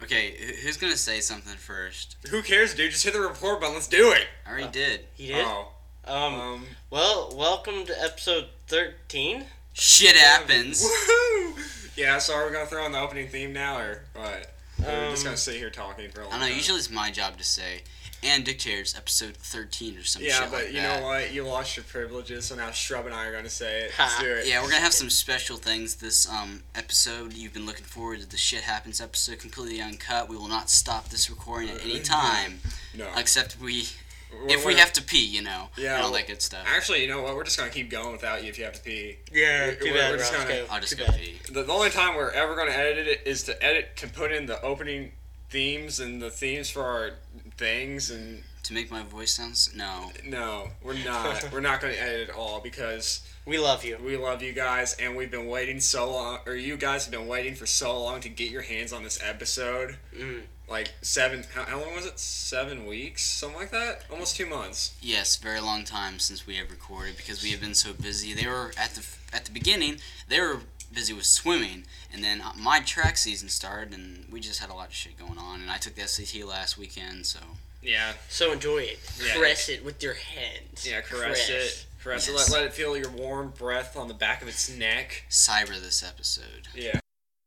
Okay, who's gonna say something first? Who cares, dude? Just hit the record button. Let's do it. I already did. He did? Oh. Well, welcome to episode 13. Shit happens. Woohoo! Yeah, so are we gonna throw on the opening theme now, or what? We're just gonna sit here talking for a long I time. don't know, usually it's my job to say, and Dictators, episode 13 or some shit Yeah, like that. but you know what? You lost your privileges, so now Shrub and I are gonna say it. Let's do it. Yeah, we're gonna have some special things this episode. You've been looking forward to the Shit Happens episode, completely uncut. We will not stop this recording at any time, No. except if we have to pee, you know, Yeah, and all that good stuff. Actually, you know what? We're just gonna keep going without you if you have to pee. Yeah, too bad, we're just gonna- I'll just Too go bad. pee. The only time we're ever gonna edit it is to put in the opening themes and the themes for our things and. To make my voice sound no. No, we're not. We're not going to edit it all because We love you. we love you guys and we've been waiting so long, or you guys have been waiting for so long to get your hands on this episode. Like how long was it? 7 weeks? Something like that? Almost 2 months. Yes, very long time since we have recorded because we have been so busy. They were at the beginning. They were busy with swimming, and then my track season started, and we just had a lot of shit going on. And I took the SAT last weekend, so. Yeah. So enjoy it. Yeah. Caress it with your hands. Yeah, caress it. Caress Yes. it. Let it feel your warm breath on the back of its neck. Cyber this episode. Yeah.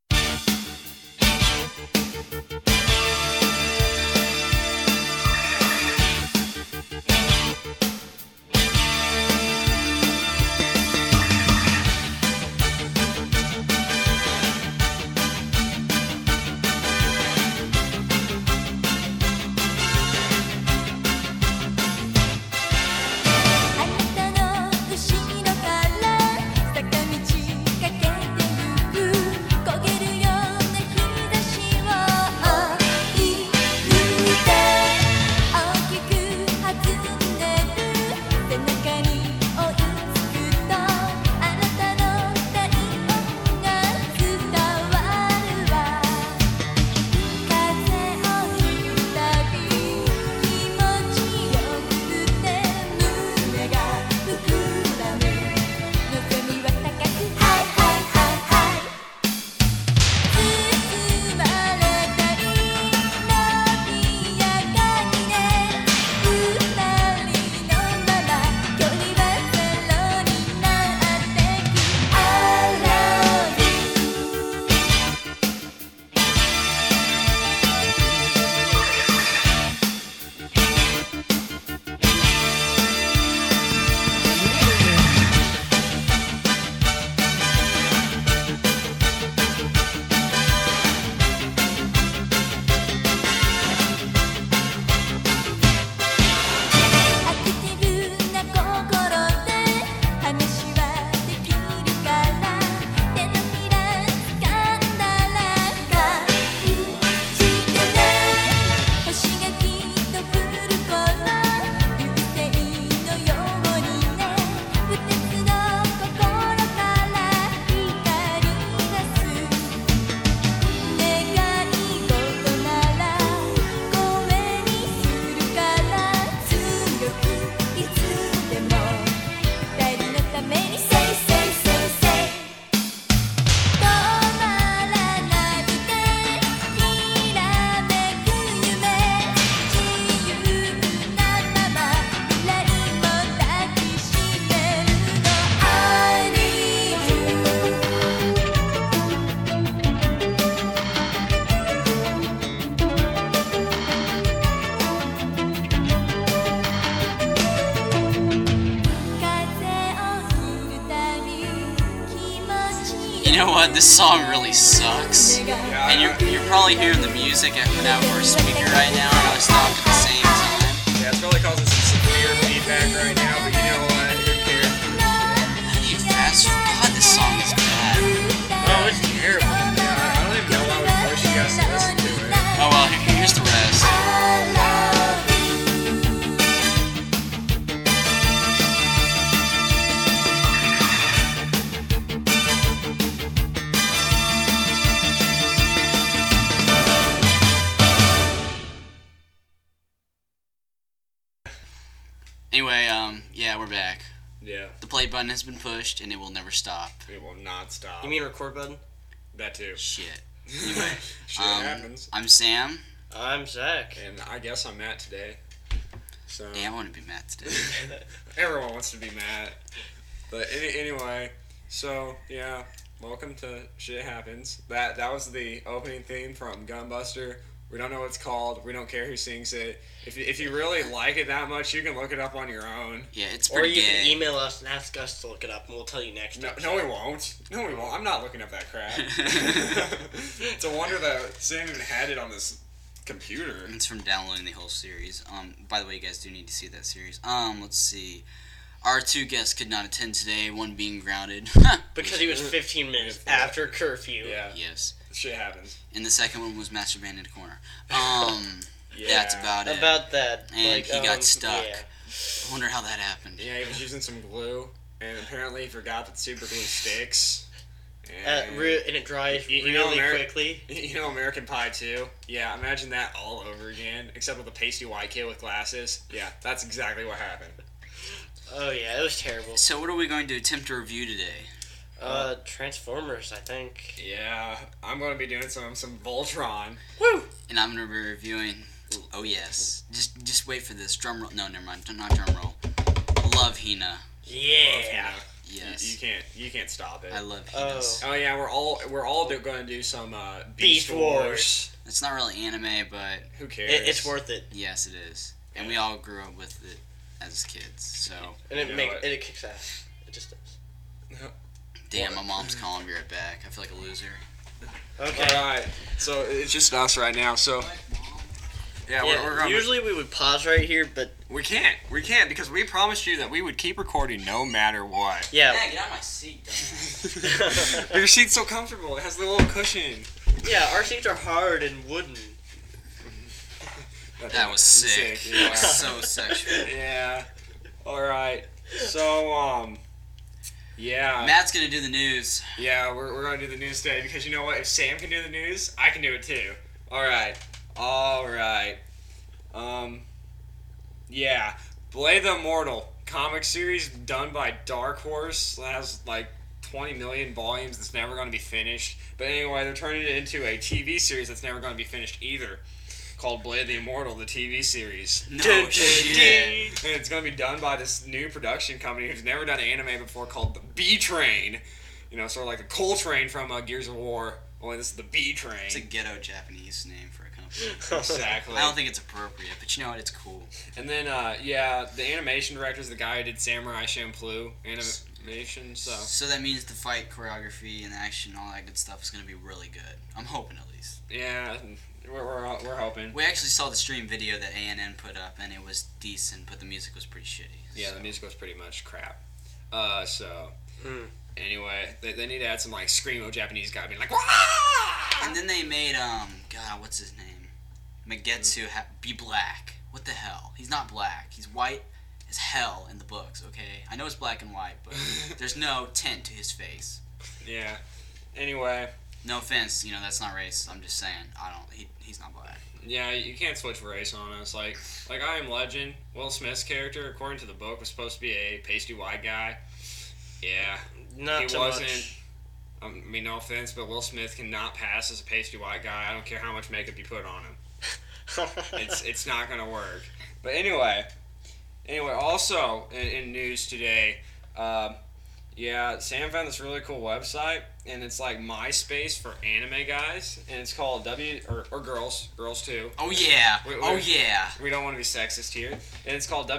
You know what? This song really sucks. And you're probably hearing the music coming out of our speaker right now, and I stopped at the same time. Yeah, it's probably causing some severe feedback right now, but you know what? Who cares? You fast God, this song is bad. Oh, it's terrible. Yeah, I don't even know why we forced you guys to listen to it. Oh well, here's the rest. Anyway, yeah, we're back. Yeah, The play button has been pushed, and it will never stop. it will not stop. You mean record button? that too? Shit. Anyway, Shit happens. I'm Sam. I'm Zach. And I guess I'm Matt today. So Yeah, I want to be Matt today. everyone wants to be Matt. But anyway, so yeah, welcome to Shit Happens. That was the opening theme from Gunbuster. We don't know what it's called. We don't care who sings it. If you really like it that much, you can look it up on your own. Yeah, it's Or pretty you gay. can email us and ask us to look it up, and we'll tell you next No, episode. we won't. No, we won't. I'm not looking up that crap. It's a wonder that Sam even had it on this computer. It's from downloading the whole series. By the way, you guys do need to see that series. Let's see. Our two guests could not attend today, one being grounded. Because he was 15 minutes Yeah. after curfew. Yeah, Yes. shit happens. And the second one was masturbating in the corner. Yeah. That's about it. About that. And he got stuck. Yeah. I wonder how that happened. Yeah, he was using some glue, and apparently he forgot that super glue sticks. And And it dries You know, really Ameri- quickly. you know American Pie 2? Yeah, imagine that all over again, except with a pasty white kid with glasses. Yeah, that's exactly what happened. Oh, yeah, it was terrible. So what are we going to attempt to review today? Transformers, I think. Yeah, I'm going to be doing some Voltron. Woo! And I'm going to be reviewing... Oh, yes. Just wait for this. Drum roll. No, never mind. Not drum roll. Love Hina. Yeah. Yes. You can't stop it. I love Hinas. Oh yeah, we're all going to do some Beast Wars. It's not really anime, but Who cares? It's worth it. yes, it is. And we all grew up with it as kids. So, And You know what? it kicks ass. It just does. damn, my mom's calling me right back. I feel like a loser. Okay. All right, so it's just us right now. So yeah, we're going. Usually we would pause right here, but We can't because we promised you that we would keep recording no matter what. yeah. Get out of my seat, dumbass. But your seat's so comfortable. It has the little cushion. Yeah, our seats are hard and wooden. That was sick. Yeah. So sexual. Yeah. All right. So yeah. Matt's gonna do the news. Yeah, we're gonna do the news today because you know what? If Sam can do the news, I can do it too. All right. Yeah, Blade the Immortal comic series done by Dark Horse that has like 20 million volumes. That's never gonna be finished. But anyway, they're turning it into a TV series that's never gonna be finished either, called Blade the Immortal, the TV series. No Dun, shit. And it's going to be done by this new production company who's never done anime before called the B Train. You know, sort of like the Coal Train from Gears of War. Only this is the B Train. It's a ghetto Japanese name for a company. Exactly. I don't think it's appropriate, but you know what? It's cool. And then, yeah, the animation director is the guy who did Samurai Champloo animation, so. So that means the fight choreography and the action, all that good stuff is gonna be really good. I'm hoping at least. Yeah, we're hoping. We actually saw the stream video that ANN put up, and it was decent, but the music was pretty shitty. Yeah, so. the music was pretty much crap. So. Anyway, they need to add some, like, screamo Japanese guy being like, "Wah!" And then they made God, what's his name? Magetsu be black. What the hell? He's not black. He's white as hell in the books. Okay, I know it's black and white, but there's no tint to his face. Yeah. Anyway. No offense, you know that's not racist. I'm just saying he's not black. Yeah, you can't switch race on us. Like I Am Legend, Will Smith's character, according to the book, was supposed to be a pasty white guy. Yeah, Not he so wasn't. much. I mean, no offense, but Will Smith cannot pass as a pasty white guy. I don't care how much makeup you put on him. It's not gonna work. But anyway, also in news today, yeah, Sam found this really cool website, and it's like MySpace for anime guys, and it's called or girls too. Oh yeah. Wait, Oh wait. yeah. We don't want to be sexist here, and it's called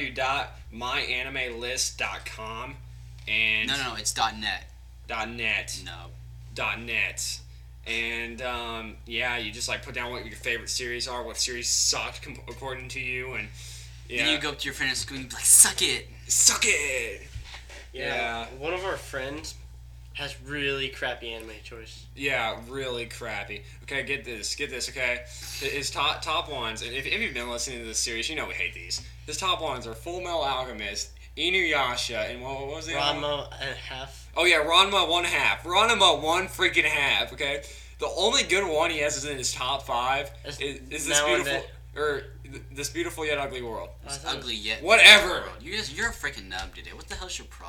www.myanimelist.com and No, it's .net. .net. No. .net. And yeah, you just like put down what your favorite series are, what series sucked according to you, and yeah, Then you go up to your friend at school and you be like, "Suck it." suck it. Yeah. One of our friends has really crappy anime choice. Yeah, really crappy. Okay, get this. Okay, his top ones, and if you've been listening to this series, you know we hate these. His top ones are Full Metal Alchemist, Inuyasha, and what was the other one? Ranma and a half. Oh yeah, Ranma 1/2. Ranma 1 freaking half. Okay, the only good one he has is in his top 5. Is Is this now in beautiful this beautiful yet ugly world? It's ugly yet. Whatever. You're a freaking nub today. What the hell's your problem?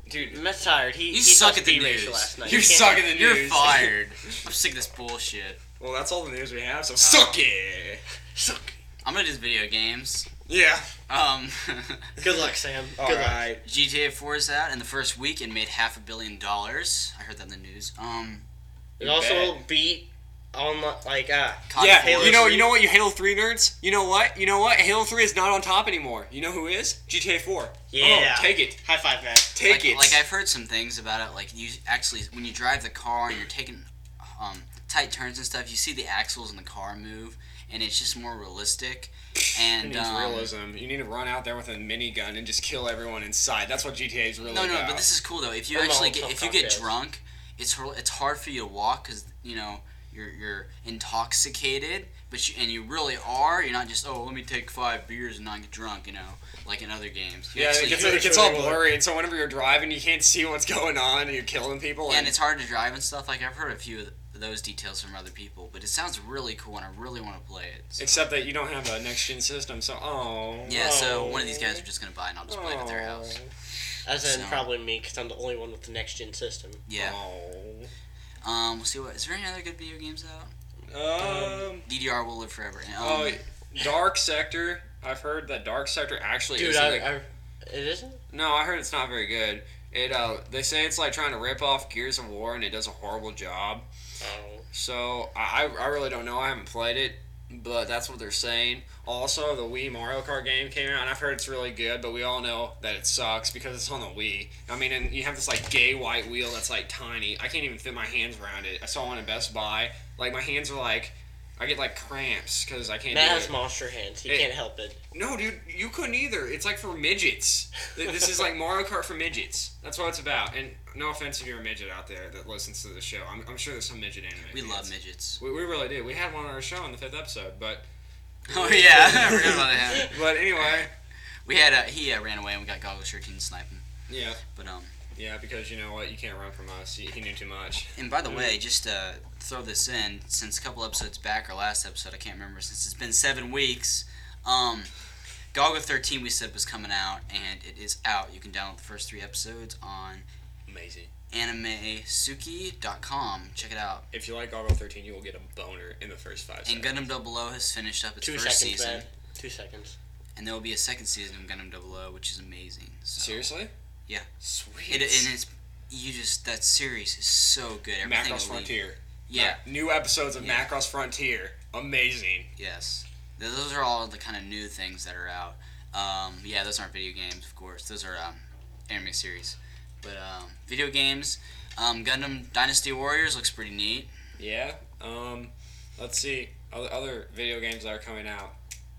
Dude, Matt's tired. He suck saw at the Speed Racer news. last night. You He can't- suck at the You're news. fired. I'm sick of this bullshit. Well, that's all the news we have, so suck it. Suck. I'm gonna do video games. Yeah. Good luck, Sam. All Good luck. right. GTA 4 is out in the first week and made $500 million. I heard that in the news. It You also bet. beat on COD Yeah, 4. you know what, you Halo 3 nerds? You know what? Halo 3 is not on top anymore. You know who is? GTA 4. Yeah. Oh, take it. High five, man. Take it. Like I've heard some things about it. Like you actually, when you drive the car and you're taking tight turns and stuff, you see the axles in the car move, and it's just more realistic. It And needs realism. You need to run out there with a minigun and just kill everyone inside. That's what GTA is really about. no, but this is cool though. If you I'm actually all get tough if you get cocktails. drunk, it's hard for you to walk because you're intoxicated, but you really are. You're not just let me take 5 beers and not get drunk. Like in other games. You Yeah, actually- it gets all blurry, and so whenever you're driving, you can't see what's going on, and you're killing people. and it's hard to drive and stuff. Like I've heard a few of those details from other people, but it sounds really cool, and I really want to play it. So. Except that you don't have a next-gen system, so Yeah, so one of these guys are just gonna buy it, and I'll just play it at their house. As in So- probably me, because I'm the only one with the next gen system. Yeah. Oh. We'll see what. Is there any other good video games out? DDR will live forever. Dark Sector. I've heard that Dark Sector actually Dude, isn't. it isn't? No, I heard it's not very good. They say it's like trying to rip off Gears of War, and it does a horrible job. Oh. So I really don't know. I haven't played it, but that's what they're saying. Also, the Wii Mario Kart game came out, and I've heard it's really good, but we all know that it sucks because it's on the Wii. I mean, and you have this like gay white wheel that's like tiny. I can't even fit my hands around it. I saw one at Best Buy. Like my hands are like, I get like cramps because I can't. Matt do has it. monster hands. He It- can't help it. No, dude, you couldn't either. It's like for midgets. This is like Mario Kart for midgets. That's what it's about. And no offense if you're a midget out there that listens to the show. I'm sure there's some midget anime. we fans. love midgets. We really do. We had one on our show in the 5th episode, but Oh yeah, I forgot about that. but anyway, We had he ran away, and we got Goggle Shirt and snipe him. yeah, But yeah, because you know what, you can't run from us. He knew too much. And by the way, just to throw this in, since a couple episodes back, our last episode, I can't remember, since it's been 7 weeks, Goggle 13 we said was coming out, and it is out. You can download the first 3 episodes on Amazing. animesuki.com. Check it out. If you like Goggle 13, you will get a boner in the first 5 And seconds. Gundam 00 has finished up its 2 first seconds, season, man. 2 seconds. and there will be a second season of Gundam 00, which is amazing. So, Seriously? Yeah. Sweet. and it's that series is so good. Everything Macross will lead- Frontier. Yeah. New episodes of Yeah. Macross Frontier. Amazing. Yes. Those are all the kind of new things that are out. Yeah, those aren't video games, of course. Those are anime series. But video games, Gundam Dynasty Warriors looks pretty neat. Yeah. Let's see. Other video games that are coming out.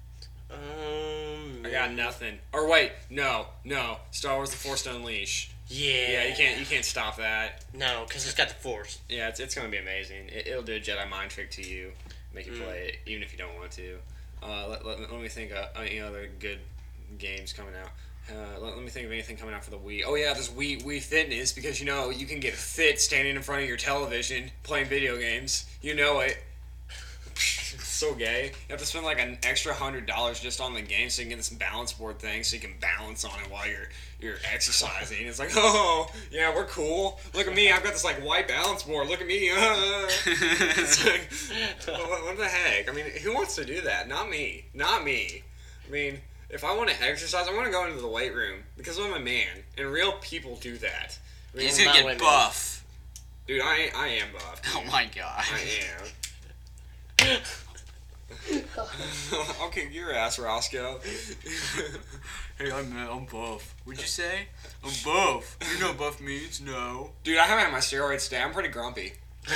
I got nothing. Or wait, no. Star Wars: The Force Unleashed. Yeah. Yeah, you can't stop that. No, because it's got the Force. Yeah, it's gonna be amazing. It'll do a Jedi mind trick to you, make you play it even if you don't want to. Let me think of any other good games coming out. Let me think of anything coming out for the Wii. Oh yeah, there's Wii Fitness, because you can get fit standing in front of your television playing video games. You know it. It's so gay. You have to spend like an extra $100 just on the game so you can get this balance board thing so you can balance on it while you're exercising. It's like, oh yeah, we're cool. Look at me, I've got this like white balance board. Look at me. It's like, what the heck? I mean, who wants to do that? Not me. I mean, if I want to exercise, I want to go into the weight room because I'm a man, and real people do that. I mean, He's not gonna get women. buff. dude, I am buff. Oh my god. I am. I'll kick your ass, Roscoe. Hey, I'm buff. What'd you say? I'm buff. You know what buff means? No. Dude, I haven't had my steroids today. I'm pretty grumpy.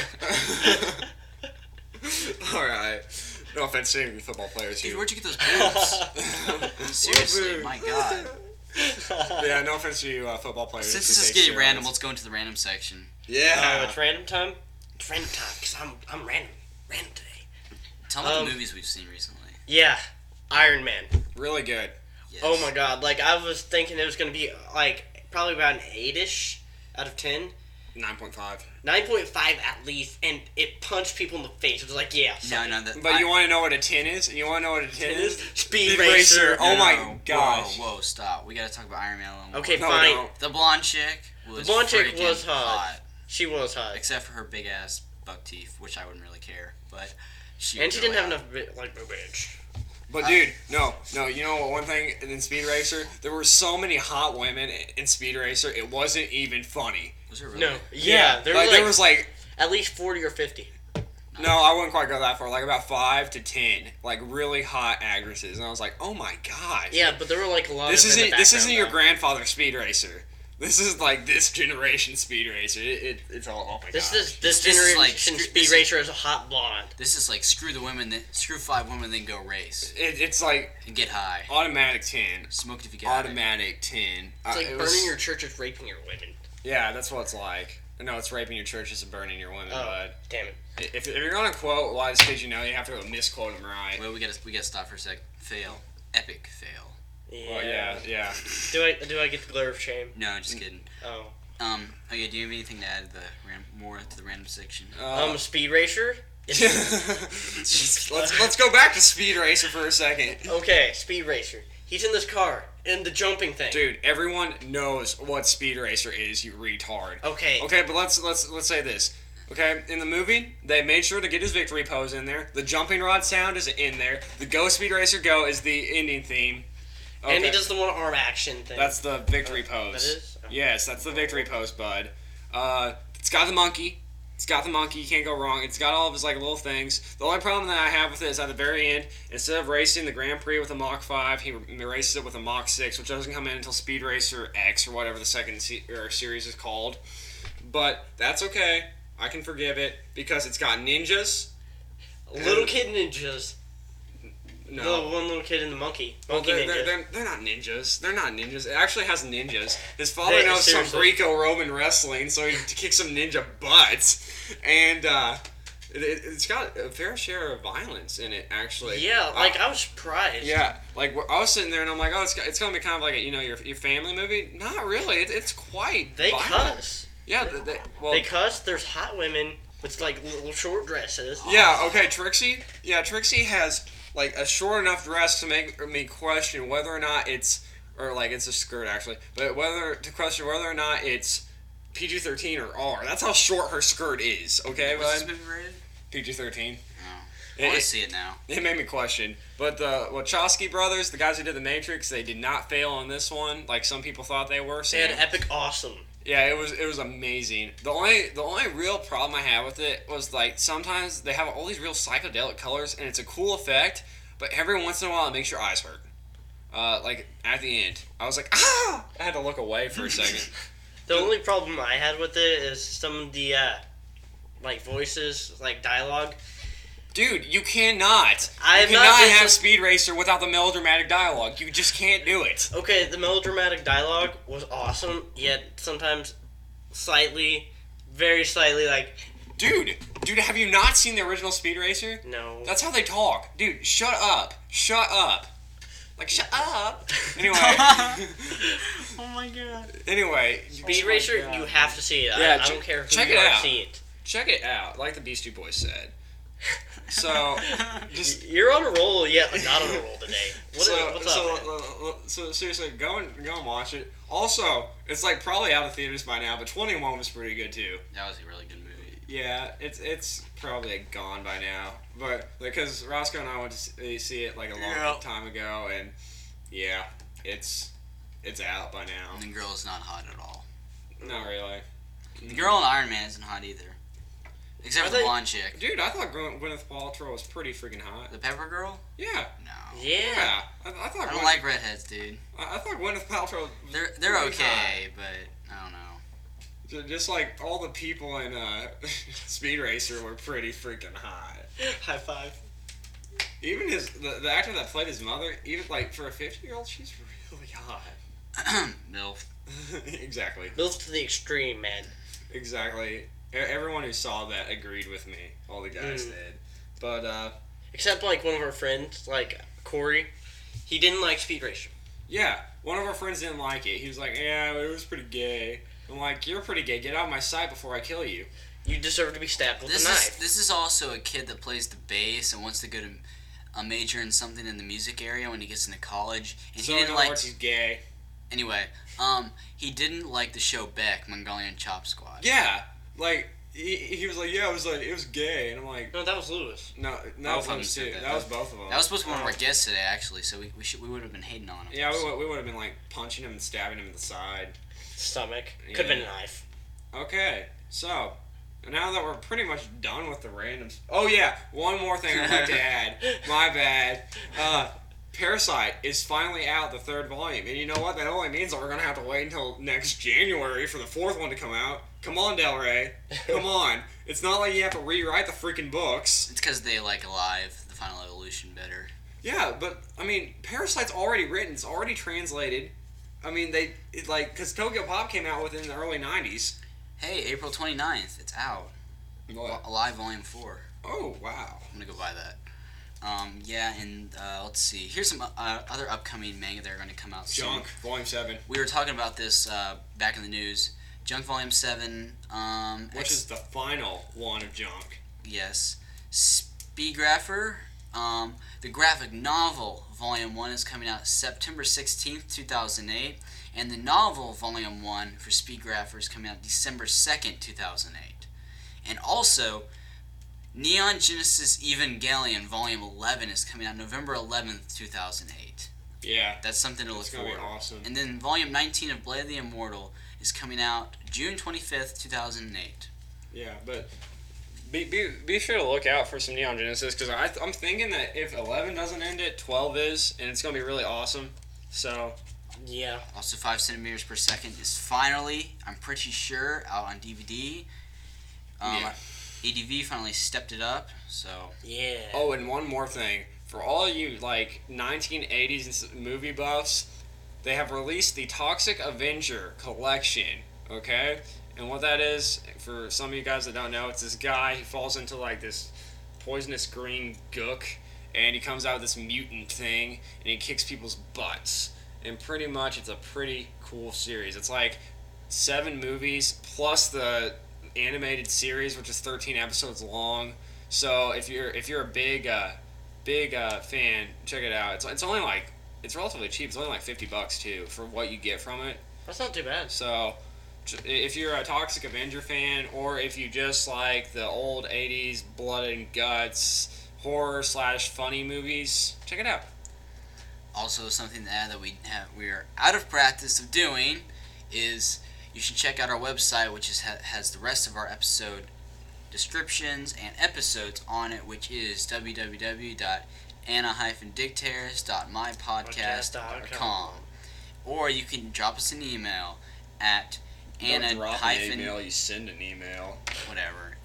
Alright. No offense to any football players Dude, here. where'd you get those boobs? Seriously, my god. Yeah, no offense to you football players. Since who this is take getting steroids. random, let's go into the random section. Yeah. It's random time? It's random time, because I'm random. Random today. Tell me the movies we've seen recently. Yeah. Iron Man. Really good. Yes. Oh my god. Like, I was thinking it was going to be, like, probably about an 8-ish out of 10. 9.5. 9.5 at least, and it punched people in the face. It was like, yeah. No, But you want to know what a 10 is? You want to know what a 10 is? Speed Racer. Oh No. my gosh. Whoa, stop. We gotta talk about Iron Man a little more. Okay, No, fine. no. The blonde chick. was blonde chick freaking was hot. She was hot. Except for her big ass buck teeth, which I wouldn't really care. But she And was she really didn't have hot. enough, like, bitch. But dude, no. You know what? One thing in Speed Racer, there were so many hot women in Speed Racer. It wasn't even funny. Was it really? No. Yeah, there like, was there was like at least 40 or 50. no, I wouldn't quite go that far. Like about 5 to 10, like really hot actresses, and I was like, oh my gosh. Yeah, but there were like a lot This of in the isn't background, your though. grandfather's Speed Racer. This is like this generation Speed Racer. It's all oh my This gosh. is This this is generation like- Speed this is- Racer is a hot blonde. This is like screw 5 women, then go race It's like and get high. automatic 10. Smoked if you got it. Automatic 10. It's like it burning was- your church is raping your women. Yeah, that's what it's like. No, it's raping your churches and burning your women, Oh, bud. damn it. If you're gonna quote a lot of kids you know, you have to misquote them right. Well, we gotta stop for a sec. Fail. Epic fail. Yeah. Well, yeah. Do I get the glare of shame? No, just kidding. Oh. Okay, do you have anything to add to more to the random section? Speed Racer? let's go back to Speed Racer for a second. Okay, Speed Racer. He's in this car, in the jumping thing. Dude, everyone knows what Speed Racer is, you retard. Okay. Okay, but let's say this. Okay, in the movie, they made sure to get his victory pose in there. The jumping rod sound is in there. The Go Speed Racer Go is the ending theme. Okay. And he does the one arm action thing. That's the victory pose. That is? Oh. Yes, that's the victory pose, bud. It's got the monkey. It's got the monkey. You can't go wrong. It's got all of his like little things. The only problem that I have with it is at the very end, instead of racing the Grand Prix with a Mach 5, he races it with a Mach 6, which doesn't come in until Speed Racer X or whatever the second series is called. But that's okay. I can forgive it because it's got ninjas. Little kid ninjas. No. The one little kid and the monkey. Well, Monkey ninja. they're not ninjas. They're not ninjas. It actually has ninjas. His father Hey, knows some seriously. Greco-Roman wrestling, so he kicks some ninja butts. And it's got a fair share of violence in it, actually. Yeah, like I was surprised. Yeah, like I was sitting there and I'm like, oh, it's gonna be kind of like your family movie. Not really. It's quite. They violent. cuss. Yeah, They cuss. There's hot women with like little short dresses. Yeah, okay, Trixie. Yeah, Trixie has like a short enough dress to make me question whether or not it's a skirt actually, but question whether or not it's PG-13 or R. That's how short her skirt is. Okay, What's bud. this movie rated? PG-13. I want to see it now. It made me question. But the Wachowski brothers, the guys who did The Matrix, they did not fail on this one, like some people thought they were. They had epic awesome. Yeah, it was amazing. The only real problem I had with it was like sometimes they have all these real psychedelic colors and it's a cool effect, but every once in a while it makes your eyes hurt. Like at the end, I was like, ah! I had to look away for a second. The only problem I had with it is some of the like voices, like dialogue. Dude, you cannot. I You have not cannot listened- have Speed Racer without the melodramatic dialogue. You just can't do it. Okay, the melodramatic dialogue was awesome, yet sometimes very slightly like, Dude, have you not seen the original Speed Racer? no. That's how they talk. Dude, shut up. Shut up. Like, shut up. Anyway. Oh my god. Anyway. Speed oh my Racer, God. you have to see it. Yeah, I don't care who check you it are, out. see it. Check it out, like the Beastie Boys said. So, just You're on a roll, yet not on a roll today. What's up? Man? so seriously, go and watch it. Also, it's like probably out of theaters by now, but 21 was pretty good too. That was a really good movie. Yeah, it's probably gone by now, but because Roscoe and I went to see it like a long time ago, and yeah, it's out by now. And the girl is not hot at all. Not really. The girl in Iron Man isn't hot either. Except Are for the they- blonde chick. Dude, I thought Gwyneth Paltrow was pretty freaking hot. The pepper girl? Yeah, No. Yeah. I thought. I don't like redheads, dude. I thought Gwyneth Paltrow. Was They're pretty okay, but I don't know. hot. Just like all the people in Speed Racer were pretty freaking hot. High five. Even the actor that played his mother, even like for a 50-year-old, she's really hot. MILF. Exactly. Built to the extreme, man. Exactly. Everyone who saw that agreed with me. All the guys did. But Except like one of our friends, like Corey, he didn't like Speed Racer. yeah, one of our friends didn't like it. He was like, "Yeah, it was pretty gay." I'm like, "You're pretty gay. Get out of my sight before I kill you." You deserve to be stabbed with This a knife. is also a kid that plays the bass and wants to go to a major in something in the music area when he gets into college. And So he in didn't other like. words, he's gay. Anyway, he didn't like the show Beck, Mongolian Chop Squad. Yeah, like he was like, yeah, it was gay, and I'm like, No, that was Lewis. no, Both that of them was said too. that. That was both of them. That was supposed to be one of our guests today, actually. So we would have been hating on him. Yeah, we would have been like punching him and stabbing him in the side. Stomach. Yeah. Could have been a knife. Okay, so now that we're pretty much done with the randoms. Oh yeah, one more thing I'd like to add. My bad. Parasite is finally out, the 3rd volume, and you know what? That only means that we're gonna have to wait until next January for the 4th one to come out. Come on, Del Rey. Come on. It's not like you have to rewrite the freaking books. It's because they like Alive, the Final Evolution, better. Yeah, but I mean, Parasite's already written. It's already translated. I mean, because Tokyo Pop came out within the early 90s. Hey, April 29th, it's out. Alive Volume 4. Oh, wow. I'm gonna go buy that. Yeah, and let's see. Here's some other upcoming manga that are going to come out soon. Junk, Volume 7. We were talking about this back in the news. Junk Volume 7. Which is the final one of Junk. Yes. Speedgrapher. The graphic novel Volume 1 is coming out September 16th, 2008. And the novel Volume 1 for Speedgrapher is coming out December 2nd, 2008. And also, Neon Genesis Evangelion Volume 11 is coming out November 11th, 2008. Yeah. That's something to look It's going to forward be awesome. And then Volume 19 of Blade of the Immortal is coming out June 25th, 2008. Yeah, but be sure to look out for some Neon Genesis, because I'm thinking that if 11 doesn't end it, 12 is, and it's going to be really awesome. So, Yeah. Also, 5 centimeters per second is finally, I'm pretty sure, out on DVD. Yeah. ADV finally stepped it up, so... Yeah. oh, and one more thing. For all you, 1980s movie buffs, they have released the Toxic Avenger collection, okay? And what that is, for some of you guys that don't know, it's this guy, he falls into, this poisonous green gook, and he comes out with this mutant thing, and he kicks people's butts. And pretty much, it's a pretty cool series. It's 7 movies, plus the animated series, which is 13 episodes long. So if you're a big fan, check it out. It's only it's relatively cheap. It's only $50 too for what you get from it. That's not too bad. So if you're a Toxic Avenger fan, or if you just like the old 80s blood and guts horror / funny movies, check it out. Also, something to add that we are out of practice of doing is you should check out our website, which has the rest of our episode descriptions and episodes on it, which is www.anna-dictators.mypodcast.com. Or you can drop us an email at Don't drop an email, you send an email. whatever,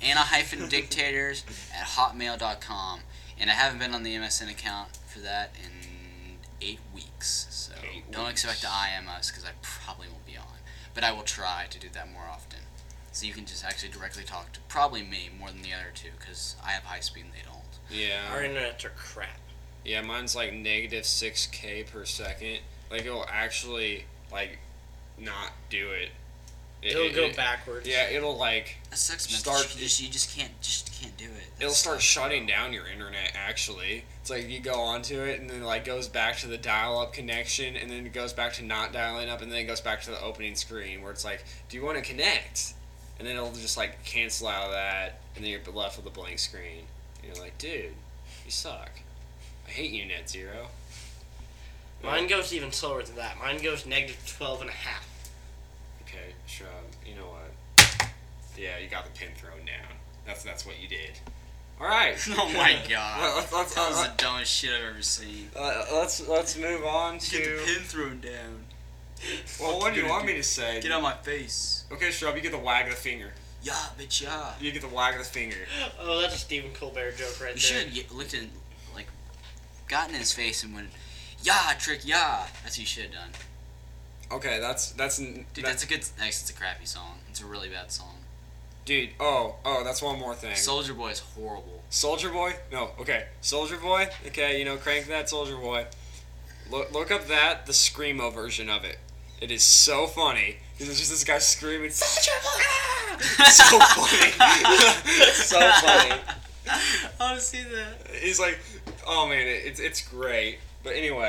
anna-dictators@hotmail.com. And I haven't been on the MSN account for that in 8 weeks, so don't expect to IM us, because I probably won't be on. But I will try to do that more often. So you can just actually directly talk to probably me more than the other two, because I have high speed and they don't. Yeah. Our internets are crap. Yeah, mine's negative 6K per second. It'll actually, not do it. It'll go backwards. Yeah, it'll, That sucks, man. start- You just can't do it. it'll start shutting down your internet, actually. It's you go onto it, and then, goes back to the dial-up connection, and then it goes back to not dialing up, and then it goes back to the opening screen, where it's do you want to connect? And then it'll just, cancel out of that, and then you're left with a blank screen. And you're dude, you suck. I hate you, NetZero. Mine goes even slower than that. Mine goes negative 12.5. Okay, Shrub, you know what? Yeah, you got the pin thrown down. That's what you did. Alright. Oh my god. Let's That was the dumbest shit I've ever seen. let's move on to... Get the pin thrown down. Well, what do you want me to say? Get out my face. Okay, Shrub, you get the wag of the finger. Yeah, bitch, yeah. You get the wag of the finger. Oh, that's a Stephen Colbert joke right You there. should have looked in, gotten in his face and went, yeah, trick, yeah. That's what you should have done. Okay, that's Dude, that's a good. Actually, it's a crappy song. It's a really bad song. Dude, that's one more thing. Soldier Boy is horrible. Soldier Boy? No, okay. Soldier Boy? Okay, crank that Soldier Boy. Look up the Screamo version of it. It is so funny. Because it's just this guy screaming, Soldier Boy! So funny. So funny. I want to see that. He's oh man, it's great. But anyway,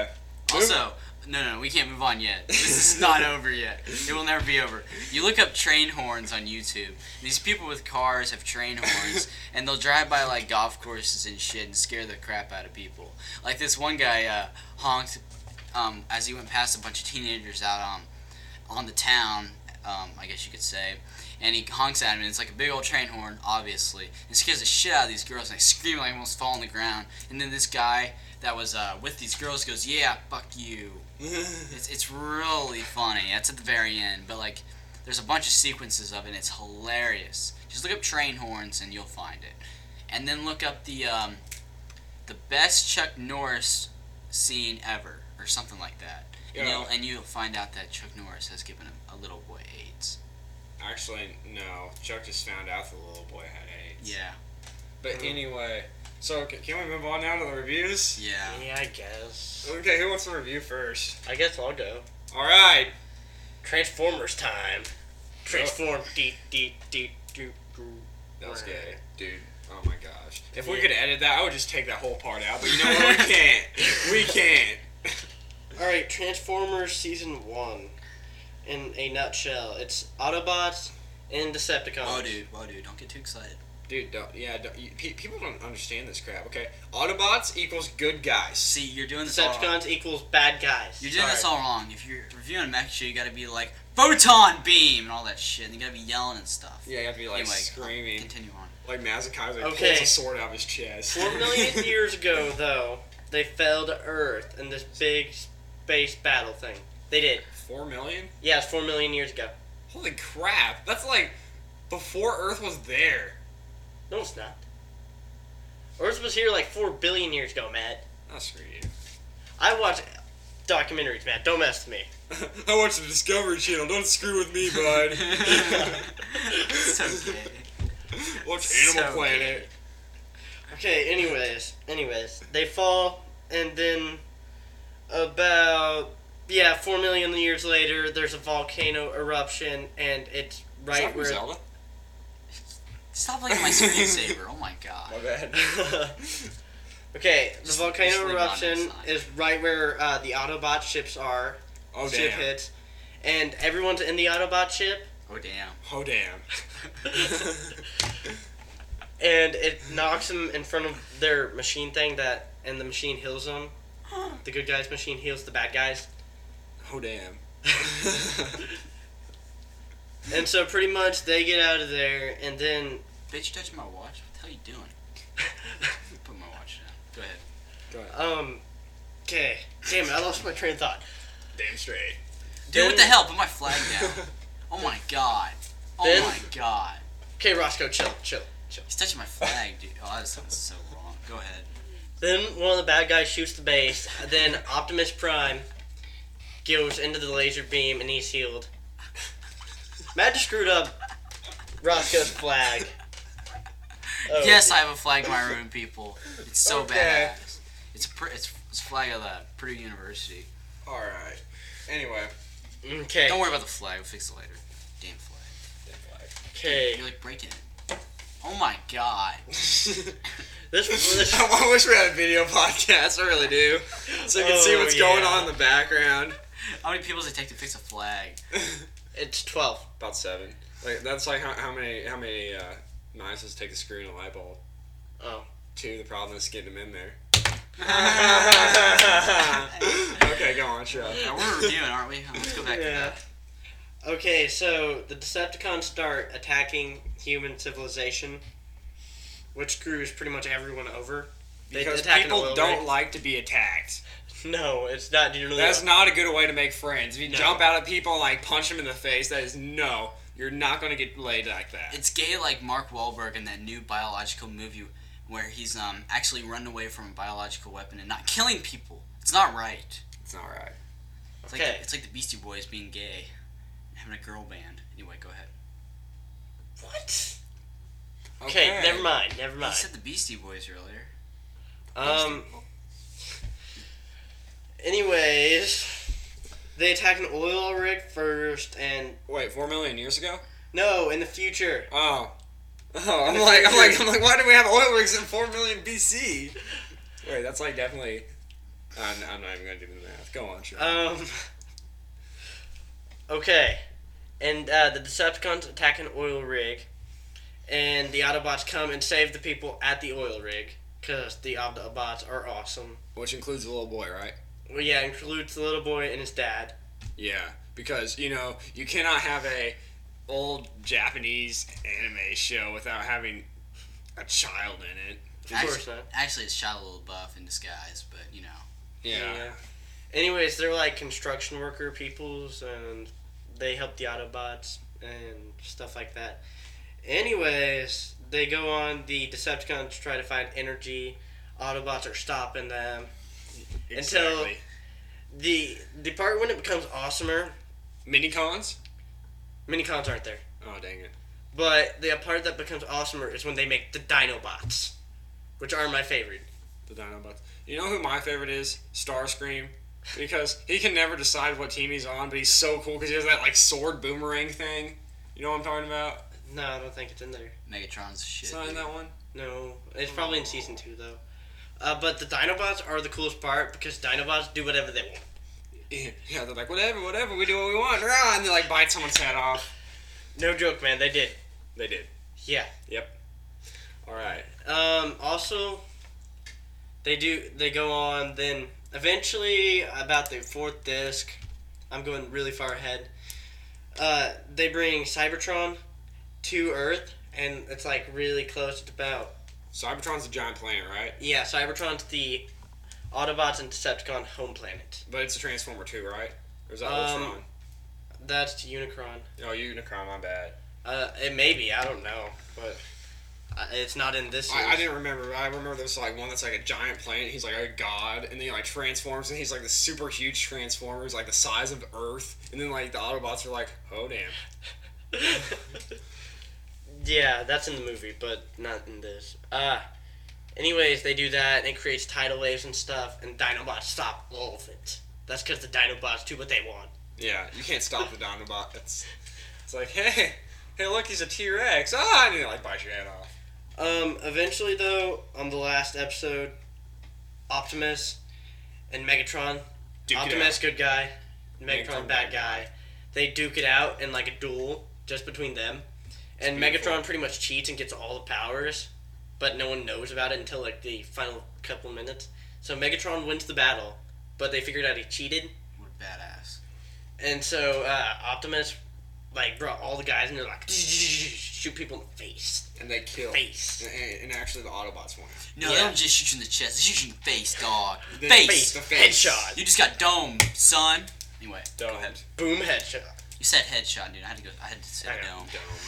Also, no, we can't move on yet. This is not over yet. It will never be over. You look up train horns on YouTube. These people with cars have train horns, and they'll drive by like golf courses and shit and scare the crap out of people. Like this one guy honked as he went past a bunch of teenagers out on the town, I guess you could say. And he honks at him, and it's like a big old train horn, obviously. And it scares the shit out of these girls, and they scream like almost fall on the ground. And then this guy that was with these girls goes, "Yeah, fuck you." It's really funny. That's at the very end, but like, there's a bunch of sequences of it, and it's hilarious. Just look up train horns, and you'll find it. And then look up the best Chuck Norris scene ever, or something like that. Yeah. And you'll find out that Chuck Norris has given a little boy AIDS. Actually, no. Chuck just found out the little boy had AIDS. Yeah. But anyway, so can we move on now to the reviews? Yeah. Yeah, I guess. Okay, who wants to review first? I guess I'll go. All right. Transformers time. Transform. That was gay, dude. Oh my gosh. If we could edit that, I would just take that whole part out. But you know what? We can't. We can't. Alright, Transformers Season 1. In a nutshell, it's Autobots and Decepticons. Oh, dude, don't get too excited. Dude, people don't understand this crap, okay? Autobots equals good guys. See, you're doing this all wrong. Decepticons equals bad guys. You're doing this all wrong. If you're reviewing a mech show, you gotta be like, photon beam, and all that shit. And you gotta be yelling and stuff. Yeah, you have to be like Anyway, screaming. Continue on. Like Mazakaiser Okay. pulls a sword out of his chest. 4 million years ago, though, they fell to Earth in this big space battle thing. They did. 4 million? Yeah, it's 4 million years ago. Holy crap. That's like before Earth was there. No, it's not. Earth was here like 4 billion years ago, Matt. Oh, screw you. I watch documentaries, Matt. Don't mess with me. I watch the Discovery Channel. Don't screw with me, bud. So gay. Watch Animal So Planet. Okay, anyways. They fall, and then about, 4 million years later, there's a volcano eruption, and it's right where... Zelda? Stop looking at my screensaver. Oh my god. My bad. Okay, the Just volcano leave it on eruption that side. is right where the Autobot ships are. Oh, Ship damn. hits. And everyone's in the Autobot ship, Oh damn. Oh, damn. and it knocks them in front of their machine thing, and the machine heals them. The good guys' machine heals the bad guys. Oh, damn. And so pretty much they get out of there, and then... Bitch, touching my watch? What the hell are you doing? Put my watch down. Go ahead. Go ahead. Okay. Damn it, I lost my train of thought. Damn straight. Dude, what the hell? Put my flag down. Oh my god. Oh Then- my god. Okay, Roscoe, chill. He's touching my flag, dude. Oh, that sounds so wrong. Go ahead. Then one of the bad guys shoots the base. Then Optimus Prime goes into the laser beam, and he's healed. Matt just screwed up Roscoe's flag. Oh, Yes, I have a flag in my room, people. It's so Okay. badass. It's a flag of the Purdue University. Alright. Anyway. Okay. Don't worry about the flag. We'll fix it later. Damn flag. Damn flag. Okay. You're like breaking it. Oh my god. This I wish we had a video podcast. I really do. So you can see Oh, what's going yeah. on in the background. How many people does it take to fix a flag? it's 12. About 7. Like that's like how many knives does it take to screw in a light bulb? Oh. 2. The problem is getting them in there. Okay, go on, show. Now, we're reviewing, aren't we? Let's go back to Yeah. that. Okay, so the Decepticons start attacking human civilization, which screws pretty much everyone over. They Because attack an people oil don't rig. like to be attacked. No, it's not generally. That's not a good way to make friends. If you No. jump out at people and like punch them in the face, that is no. You're not gonna get laid like that. It's gay like Mark Wahlberg in that new biological movie where he's actually running away from a biological weapon and not killing people. It's not right. It's not right. It's Okay. like it's like the Beastie Boys being gay, having a girl band. Anyway, go ahead. What? Okay, never mind. You said the Beastie Boys earlier. Anyways, they attack an oil rig first, and Wait, 4 million years ago? no, in the future. Oh. Oh, I'm like, why do we have oil rigs in 4 million BC? Wait, that's like definitely I'm not even gonna do the math. Go on, Sean. Okay. And the Decepticons attack an oil rig. And the Autobots come and save the people at the oil rig. Because the Autobots are awesome. Which includes the little boy, right? Well, yeah, includes the little boy and his dad. Yeah, because, you cannot have a old Japanese anime show without having a child in it. Of course not. Actually, it's Shia LaBeouf in disguise, but Yeah. Anyways, they're like construction worker peoples, and they help the Autobots and stuff like that. Anyways, they go on the Decepticons to try to find energy. Autobots are stopping them. Exactly. Until the part when it becomes awesomer. Minicons? Minicons aren't there. Oh, dang it. But the part that becomes awesomer is when they make the Dinobots, which are my favorite. The Dinobots. You know who my favorite is? Starscream. Because he can never decide what team he's on, but he's so cool because he has that, like, sword boomerang thing. You know what I'm talking about? No, I don't think it's in there. Megatron's shit. It's not in that one? No, it's probably in season 2 though. But the Dinobots are the coolest part because Dinobots do whatever they want. Yeah, they're like, whatever, we do what we want. Rah! And they, like, bite someone's head off. No joke, man. They did. They did. Yeah. Yep. Alright. Also, they go on, then eventually, about the 4th disc, I'm going really far ahead, they bring Cybertron to Earth, and it's like really close. It's about... Cybertron's a giant planet, right? Yeah, Cybertron's the Autobots and Decepticon home planet. But it's a Transformer too, right? Or is that Ultron? That's Unicron. Oh, Unicron, my bad. It may be, I don't know, but it's not in this series. I didn't remember. I remember there's like one that's like a giant planet. He's like a god, and then he like transforms, and he's like the super huge Transformers, like the size of Earth. And then like the Autobots are like, oh damn. Yeah, that's in the movie, but not in this. Anyways, they do that, and it creates tidal waves and stuff, and Dinobots stop all of it. That's because the Dinobots do what they want. Yeah, you can't stop the Dinobot. It's like, hey, look, he's a T-Rex. Ah, and then like bite your head off. Eventually, though, on the last episode, Optimus and Megatron, Optimus, good guy, Megatron, bad guy, they duke it out in like a duel just between them. And Megatron pretty much cheats and gets all the powers, but no one knows about it until like the final couple minutes. So Megatron wins the battle, but they figured out he cheated. What a badass. And so Optimus like brought all the guys, and they're like shoot people in the face. And they kill. Face. And actually the Autobots win. No, they don't just shoot you in the chest. They shoot you in the face, dog. Face. The face. Headshot. You just got domed, son. Anyway, Dome. go ahead. Boom, headshot. You said headshot, dude. I had to say dome.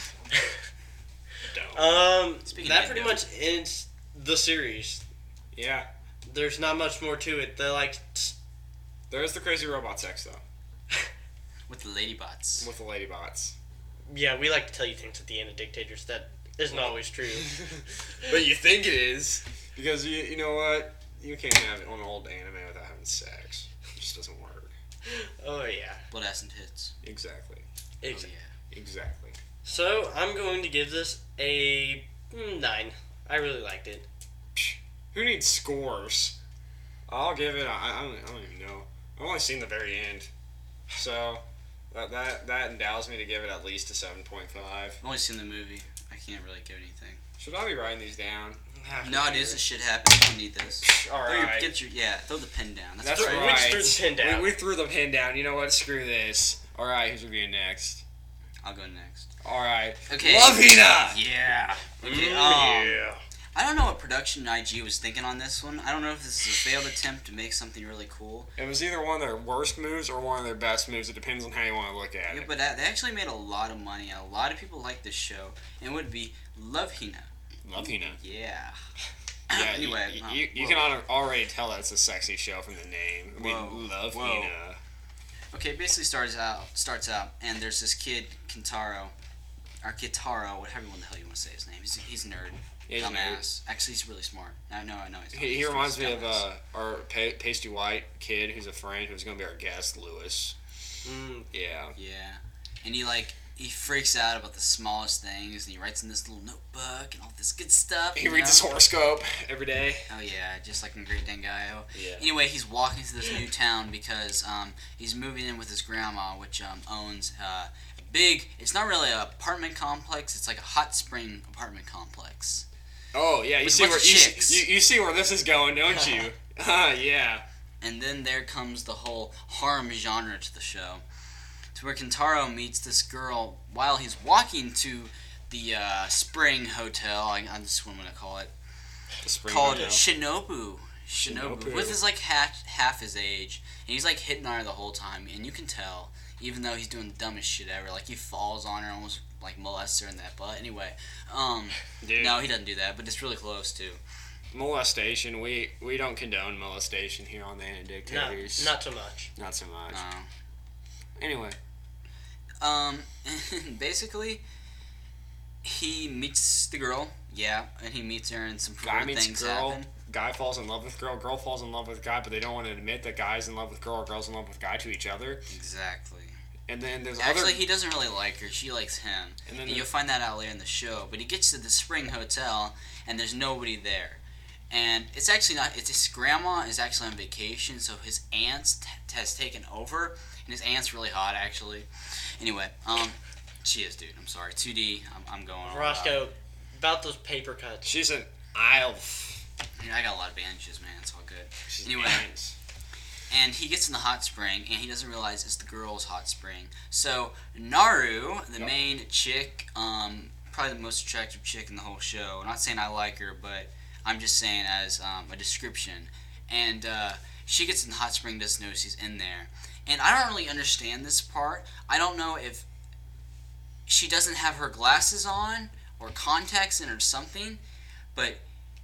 Speaking That of pretty dome. much ends the series. Yeah. There's not much more to it. They're like... There is the crazy robot sex, though. With the ladybots. With the ladybots. Yeah, we like to tell you things at the end of Dictators. That isn't always true. But you think it is. Because you know what? You can't have an old anime without having sex. It just doesn't work. Oh, yeah. Blood, ass, and tits. Exactly. Exactly. Oh, yeah. Exactly. So, I'm going to give this a 9. I really liked it. Who needs scores? I'll give it. I don't even know. I've only seen the very end, so that endows me to give it at least a 7.5. I've only seen the movie. I can't really give anything. Should I be writing these down? No, dude, this shit happens. You don't need this. All Throw right. throw the pen down. That's right. right. We just threw the pin down. We threw the pin down. You know what? Screw this. All right, who's reviewing next? I'll go next. All right. Okay. Love Hina. Yeah. Okay. Yeah. I don't know what production IG was thinking on this one. I don't know if this is a failed attempt to make something really cool. It was either one of their worst moves or one of their best moves. It depends on how you want to look at Yeah, it. but they actually made a lot of money, and a lot of people like this show. And it would be Love Hina. Love Hina. Yeah. Yeah, Anyway, you can already tell that it's a sexy show from the name. I mean, Love Hina. Okay, it basically starts out, and there's this kid, Kintaro, or Kitaro, whatever the hell you want to say his name. He's a nerd. Yeah, he's a dumbass. Actually, he's really smart. I know. He's He reminds me of dumbass. our pasty white kid who's a friend who's going to be our guest, Lewis. Mm. Yeah. Yeah, and he he freaks out about the smallest things, and he writes in this little notebook and all this good stuff. He reads his horoscope every day. Oh yeah, just like in Great Dangaio. Yeah. Anyway, he's walking through this new town because he's moving in with his grandma, which owns a big. It's not really an apartment complex. It's like a hot spring apartment complex. Oh yeah, With a bunch of chicks. you see where this is going, don't you? Yeah. And then there comes the whole harem genre to the show, to where Kentaro meets this girl while he's walking to the Spring Hotel. That's what I'm gonna call it. The Spring Called Hotel. Shinobu. Shinobu. With his like half his age, and he's like hitting on her the whole time, and you can tell, even though he's doing the dumbest shit ever. Like he falls on her, almost like molests her in that butt. Anyway, Dude. no, he doesn't do that, but it's really close too. Molestation. We don't condone molestation here on the No, Dictators. not so much. Not so much. No. Anyway. Basically, he meets the girl, and he meets her, and some Guy weird meets things girl. happen. Guy falls in love with girl. Girl falls in love with guy, but they don't want to admit that guy's in love with girl or girl's in love with guy to each other. Exactly. And then there's Actually, other. he doesn't really like her. She likes him. And And then you'll find that out later in the show. But he gets to the Spring Hotel, and there's nobody there. And it's actually not. It's his grandma is actually on vacation, so his aunt has taken over, and his aunt's really hot, actually. Anyway, she is, dude. I'm sorry. 2D. I'm going on. Roscoe, about those paper cuts. She's an elf. I got a lot of bandages, man. It's all good. She's Anyway. nice. And he gets in the hot spring, and he doesn't realize it's the girl's hot spring. So Naru, the Yep. main chick, probably the most attractive chick in the whole show. I'm not saying I like her, but I'm just saying as a description. And she gets in the hot spring, doesn't know she's in there. And I don't really understand this part. I don't know if she doesn't have her glasses on or contacts in or something, but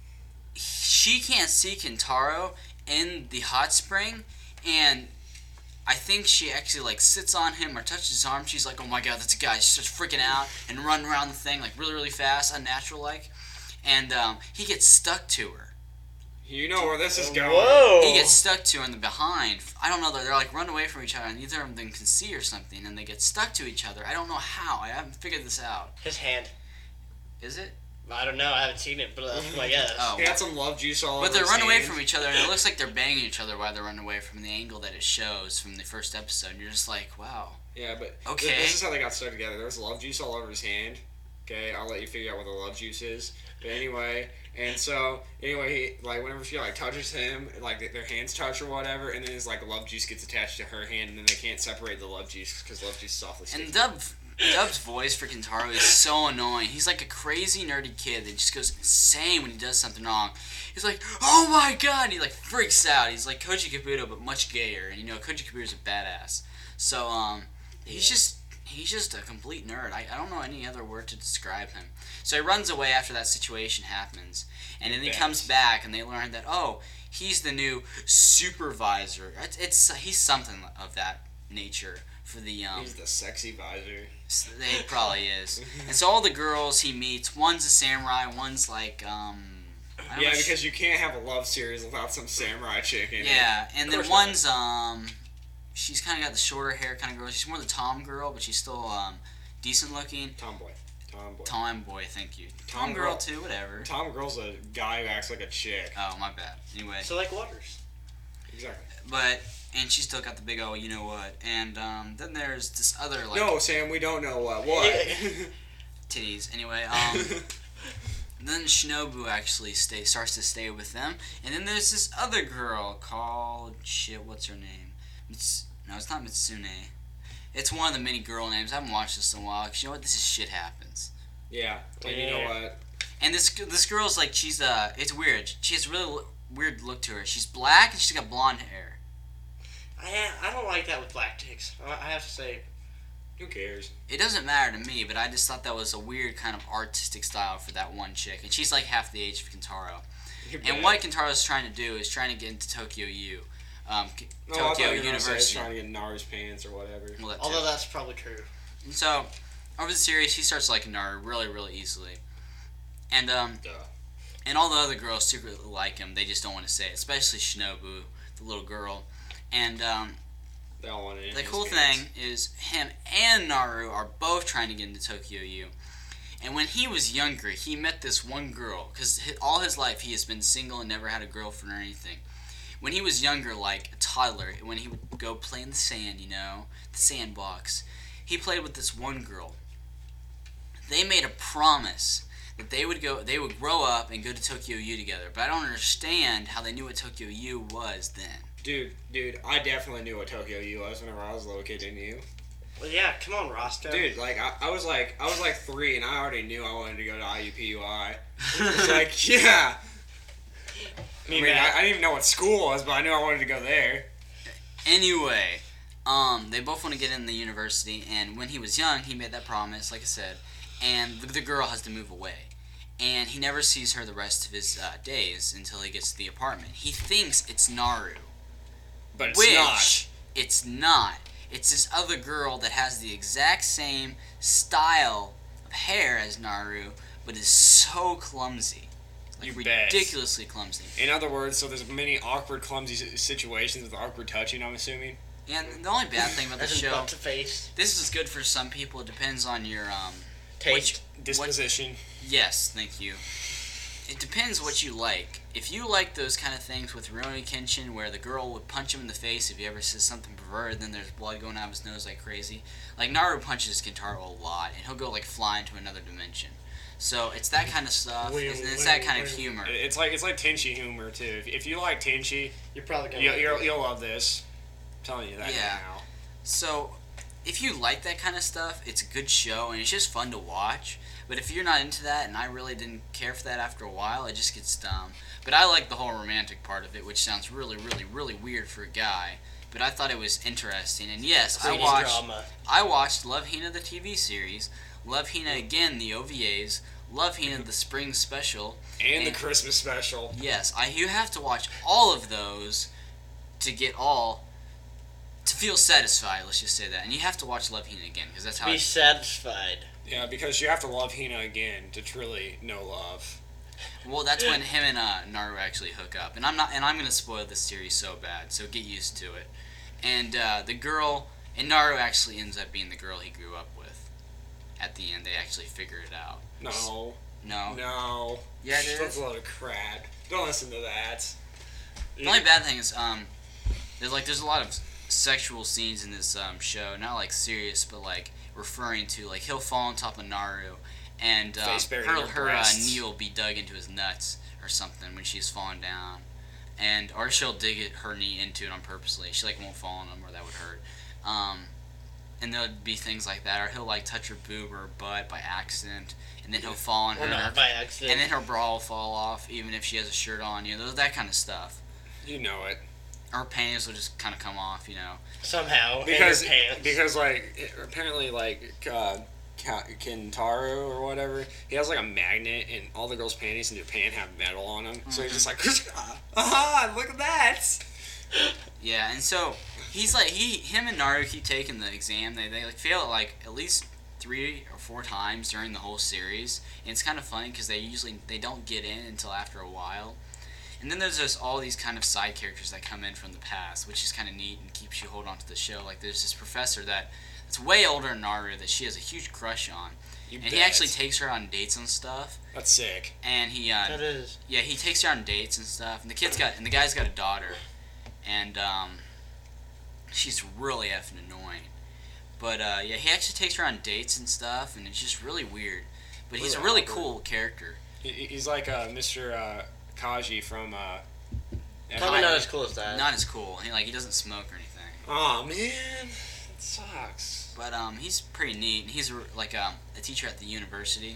she can't see Kentaro in the hot spring, and I think she actually like sits on him or touches his arm. She's like, "Oh my god, that's a guy!" She starts freaking out and running around the thing like really, really fast, unnatural like, and he gets stuck to her. You know where this is going. Whoa! He gets stuck to her in the behind. I don't know. They're like run away from each other, and neither of them can see or something, and they get stuck to each other. I don't know how. I haven't figured this out. His hand. Is it? I don't know. I haven't seen it, but that's my guess. Oh. He had some love juice all over But they his run away hand. from each other, and it looks like they're banging each other while they're running away from the angle that it shows from the first episode. And you're just like, wow. Yeah, but Okay. this is how they got stuck together. There was love juice all over his hand. Okay, I'll let you figure out what the love juice is. But anyway, he, like, whenever she, like, touches him, like, their hands touch or whatever, and then his, like, love juice gets attached to her hand, and then they can't separate the love juice because love juice is softly And sticky. Dub's voice for Kentaro is so annoying. He's like a crazy nerdy kid that just goes insane when he does something wrong. He's like, "Oh my god!" And he like freaks out. He's like Koji Kabuto, but much gayer. And you know, Koji Kabuto's a badass. So he's just a complete nerd. I don't know any other word to describe him. So he runs away after that situation happens, and then he comes back, and they learn that he's the new supervisor. He's something of that nature for the He's the sexy visor. He probably is. And so all the girls he meets, one's a samurai, one's like, I don't Yeah, know, because you can't have a love series without some samurai chick in it. yeah, and then course one's, she's kind of got the shorter hair kind of girl. She's more the tom girl, but she's still, decent looking. Tomboy. Tomboy, thank you. Tom Tom girl girl. too, whatever. Tom girl's a guy who acts like a chick. Oh, my bad. Anyway, So like Waters. Exactly. and she's still got the big old you know what. And, then there's this other, like, No, Sam, we don't know what. What? titties. Anyway, then Shinobu actually starts to stay with them, and then there's this other girl called what's her name? No, it's not Mitsune. It's one of the many girl names. I haven't watched this in a while. 'Cause you know what? This is shit happens. Yeah, and you know what? And this girl's like it's weird. She has a really weird look to her. She's black and she's got blonde hair. I don't like that with black chicks. I have to say. Who cares? It doesn't matter to me, but I just thought that was a weird kind of artistic style for that one chick, and she's like half the age of Kentaro. And what Kentaro's trying to do is trying to get into Tokyo U. Tokyo University. Trying to get Naru's pants or whatever. Well, that too. Although that's probably true. And so, over the series, he starts liking Naru really, really easily. And and all the other girls secretly like him. They just don't want to say it, especially Shinobu, the little girl. And They all wanted it in The his cool pants. thing is him and Naru are both trying to get into Tokyo U. And when he was younger, he met this one girl. Because all his life he has been single and never had a girlfriend or anything. When he was younger, like a toddler, when he would go play in the sand, the sandbox, he played with this one girl. They made a promise that they would grow up and go to Tokyo U together. But I don't understand how they knew what Tokyo U was then. Dude, I definitely knew what Tokyo U was whenever I was a little kid, didn't you? Well, yeah, come on, Roscoe. Dude, like I was like 3 and I already knew I wanted to go to IUPUI. It's like, yeah. I mean, I didn't even know what school was, but I knew I wanted to go there. Anyway, they both want to get in the university, and when he was young, he made that promise, like I said, and the girl has to move away. And he never sees her the rest of his days until he gets to the apartment. He thinks it's Naru. But it's Which not. It's not. It's this other girl that has the exact same style of hair as Naru, but is so clumsy. Like, You bet. ridiculously clumsy. In other words, so there's many awkward, clumsy situations with awkward touching, I'm assuming. And the only bad thing about the As in show, butt to face. this is good for some people. It depends on your Taste. Disposition. Yes, thank you. It depends what you like. If you like those kind of things with Rurouni Kenshin, where the girl would punch him in the face if he ever says something perverted, then there's blood going out of his nose like crazy. Like, Naru punches Kentaro a lot, and he'll go, like, fly into another dimension. So, it's that kind of stuff, and it's that kind of humor. It's like Tenchi humor, too. If you like Tenchi, You're probably gonna. you'll love this. I'm telling you that Yeah. now. So, if you like that kind of stuff, it's a good show, and it's just fun to watch. But if you're not into that, and I really didn't care for that after a while, it just gets dumb. But I like the whole romantic part of it, which sounds really, really, really weird for a guy. But I thought it was interesting. And yes, I watched Love Hina the TV series, Love Hina again the OVAs, Love Hina the spring special, And the Christmas special. Yes, you have to watch all of those to feel satisfied. Let's just say that, and you have to watch Love Hina again because that's how. Be satisfied. Yeah, because you have to love Hina again to truly know love. Well, that's when him and Naru actually hook up, and I'm gonna spoil this series so bad, so get used to it. And the girl and Naru actually ends up being the girl he grew up with. At the end, they actually figure it out. No. No. No. Yeah, it That's is. a load of crap. Don't listen to that. The only bad thing is there's a lot of sexual scenes in this show, not like serious, but like referring to like he'll fall on top of Naru, and Face buried in her her breasts. knee will be dug into his nuts or something when she's falling down, or she'll dig her knee into it on purposely. She like won't fall on him or that would hurt. And there'll be things like that, or he'll like touch her boob or her butt by accident, and then he'll fall on her, Or not by accident. and then her bra will fall off even if she has a shirt on. That kind of stuff. You know it. Her panties will just kind of come off. Somehow. Because in her pants. because like apparently like Kentaro or whatever, he has like a magnet and all the girls' panties in Japan have metal on them. So he's just like, aha, look at that. Yeah, and so he's like him and Naru keep taking the exam. They like fail it like at least 3 or 4 times during the whole series, and it's kind of funny because they don't get in until after a while. And then there's just all these kind of side characters that come in from the past, which is kind of neat and keeps you hold on to the show. Like there's this professor that's way older than Naru that she has a huge crush on, and he actually takes her on dates and stuff. That's sick. And he That is. yeah, he takes her on dates and stuff. And the guy's got a daughter, and she's really effing annoying. But yeah, he actually takes her on dates and stuff, and it's just really weird. But he's a really cool character. He's like Mr. Kaji from. Probably not as cool as that. Not as cool. He doesn't smoke or anything. Oh man, that sucks. But he's pretty neat. He's like a teacher at the university,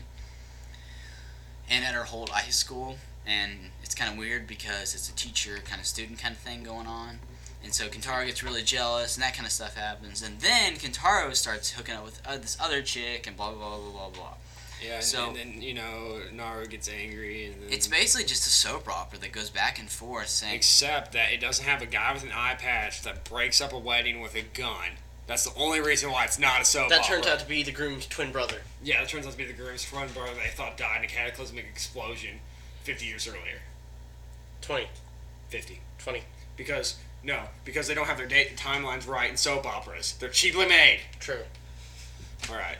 and at our whole high school. And it's kind of weird because it's a teacher kind of student kind of thing going on. And so Kentaro gets really jealous, and that kind of stuff happens. And then Kentaro starts hooking up with this other chick, and blah blah blah blah blah. Yeah, So- and then Naru gets angry, and then It's basically just a soap opera that goes back and forth saying, except that it doesn't have a guy with an eye patch that breaks up a wedding with a gun. That's the only reason why it's not a soap That opera. turns out to be the groom's twin brother. Yeah, it turns out to be the groom's twin brother they thought died in a cataclysmic explosion 50 years earlier. 20. 50. 20. Because No, because they don't have their date and timelines right in soap operas. They're cheaply made. True. All right.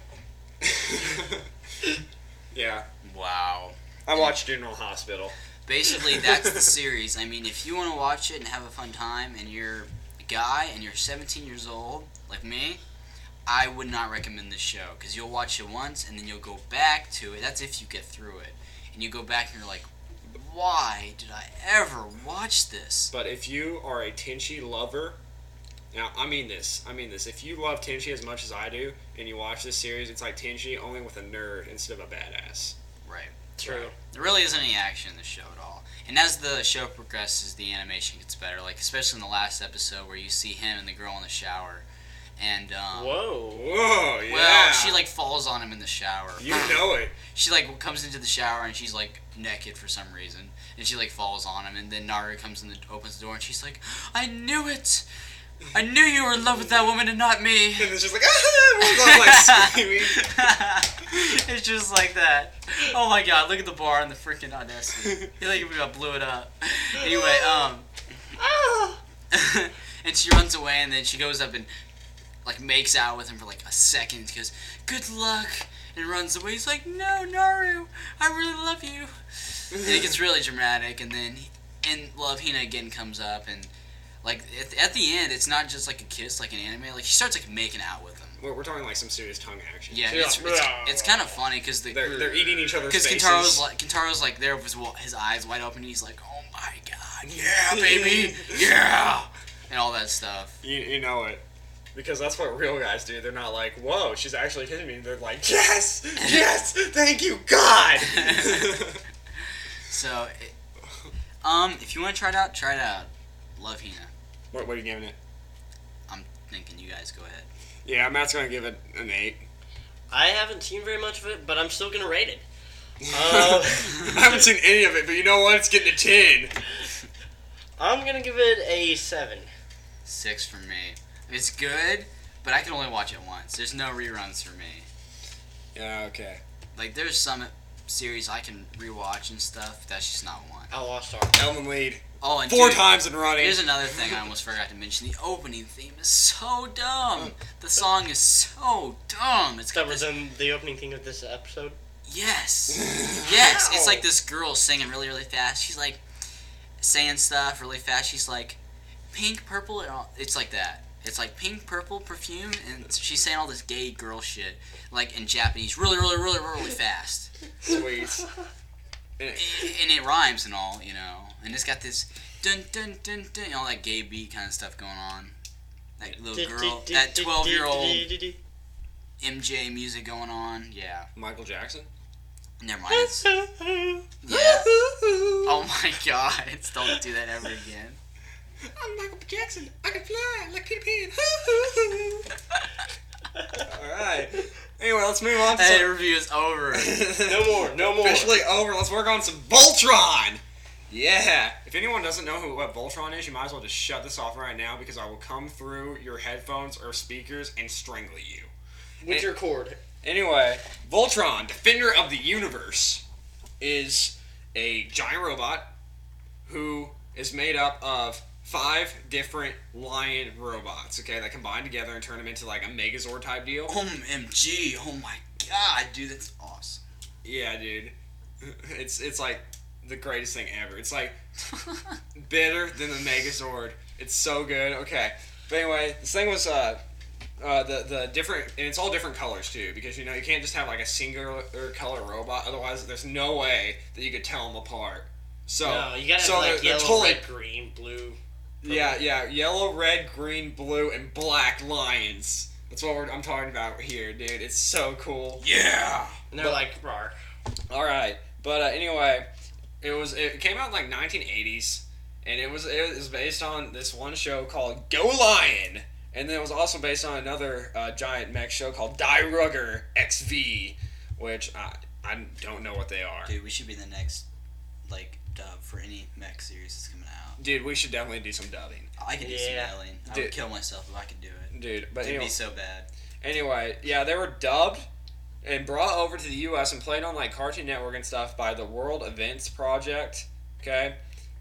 Yeah. Wow. I watched General Hospital. Basically, that's the series. I mean, if you want to watch it and have a fun time, and you're a guy and you're 17 years old, like me, I would not recommend this show because you'll watch it once and then you'll go back to it. That's if you get through it, and you go back and you're like, why did I ever watch this? But if you are a Tenchi lover, now I mean this. If you love Tenchi as much as I do, and you watch this series, it's like Tenchi only with a nerd instead of a badass. Right. True. There really isn't any action in the show at all. And as the show progresses, the animation gets better. Like, especially in the last episode where you see him and the girl in the shower. And, Whoa. Whoa, yeah. well, she, like, falls on him in the shower. You know it. She, like, comes into the shower and she's, like, naked for some reason. And she, like, falls on him. And then Naru comes in, opens the door, and she's like, I knew it! I knew you were in love with that woman and not me! And it's just like, everyone's like screaming. It's just like that. Oh my god, look at the bar and the freaking audacity. You like we blew it up. Anyway, and she runs away and then she goes up and like makes out with him for like a second. She goes, good luck, and runs away. He's like, no, Naru, I really love you. And it gets really dramatic, and then Love Hina again comes up, and like at the end, it's not just like a kiss like an anime. Like she starts like making out with him. We're talking like some serious tongue action. Yeah, it's kind of funny because they're eating each other's faces. Because Kintaro's like there with his eyes wide open, and he's like, oh my god, yeah, baby, yeah, and all that stuff. You know it. Because that's what real guys do. They're not like, whoa, she's actually hitting me. They're like, yes, yes, thank you, God. So, if you want to try it out. Love Hina. What are you giving it? I'm thinking you guys go ahead. Yeah, Matt's going to give it an 8. I haven't seen very much of it, but I'm still going to rate it. I haven't seen any of it, but you know what? It's getting a 10. I'm going to give it a 7. 6 for me. It's good, but I can only watch it once. There's no reruns for me. Yeah, okay. Like, there's some series I can rewatch and stuff. That's just not one. Outlaw Star. Elven Lead. Oh, and 4 times in running. Here's another thing I almost forgot to mention. The opening theme is so dumb. The song is so dumb. It's That got was this, in the opening thing of this episode. yes. Yes. It's Ow. like this girl singing really, really fast. She's like saying stuff really fast. She's like, pink, purple, and all. It's like that. It's like pink, purple perfume, and she's saying all this gay girl shit, like in Japanese, really, really, really, really fast. Sweet. And it rhymes and all, you know. And it's got this dun dun dun dun, all that gay beat kind of stuff going on. That little girl, that 12-year-old MJ music going on. Yeah. Michael Jackson? Never mind. Yeah. Oh my god. Don't do that ever again. I'm Michael Jackson. I can fly like Peter Pan. Alright. Anyway, let's move on to Hey, review is over. No more. Officially over. Let's work on some Voltron. Yeah. If anyone doesn't know what Voltron is, you might as well just shut this off right now because I will come through your headphones or speakers and strangle you. With your cord. Anyway, Voltron, Defender of the Universe, is a giant robot who is made up of 5 different lion robots, okay, that combine together and turn them into like a Megazord type deal. OMG. Oh my god, dude, that's awesome. Yeah, dude. It's like the greatest thing ever. It's like better than the Megazord. It's so good. Okay. But anyway, this thing was the different, and it's all different colors too, because you know you can't just have like a singular color robot. Otherwise, there's no way that you could tell them apart. So No, you gotta so have like they're yellow, totally, red, green, blue. yeah, yellow, red, green, blue, and black lions. That's what I'm talking about here, dude. It's so cool. Yeah. And they're like, rawr. All right, but anyway, it came out in like 1980s, and it was based on this one show called Go Lion, and then it was also based on another giant mech show called Die Rugger XV, which I don't know what they are. Dude, we should be the next, like, dub for any mech series that's coming out. Dude, we should definitely do some dubbing. I could do some Yeah. yelling. I Dude. would kill myself if I could do it. Dude, but It'd anyway, be so bad. Anyway, yeah, they were dubbed and brought over to the U.S. and played on like Cartoon Network and stuff by the World Events Project. Okay,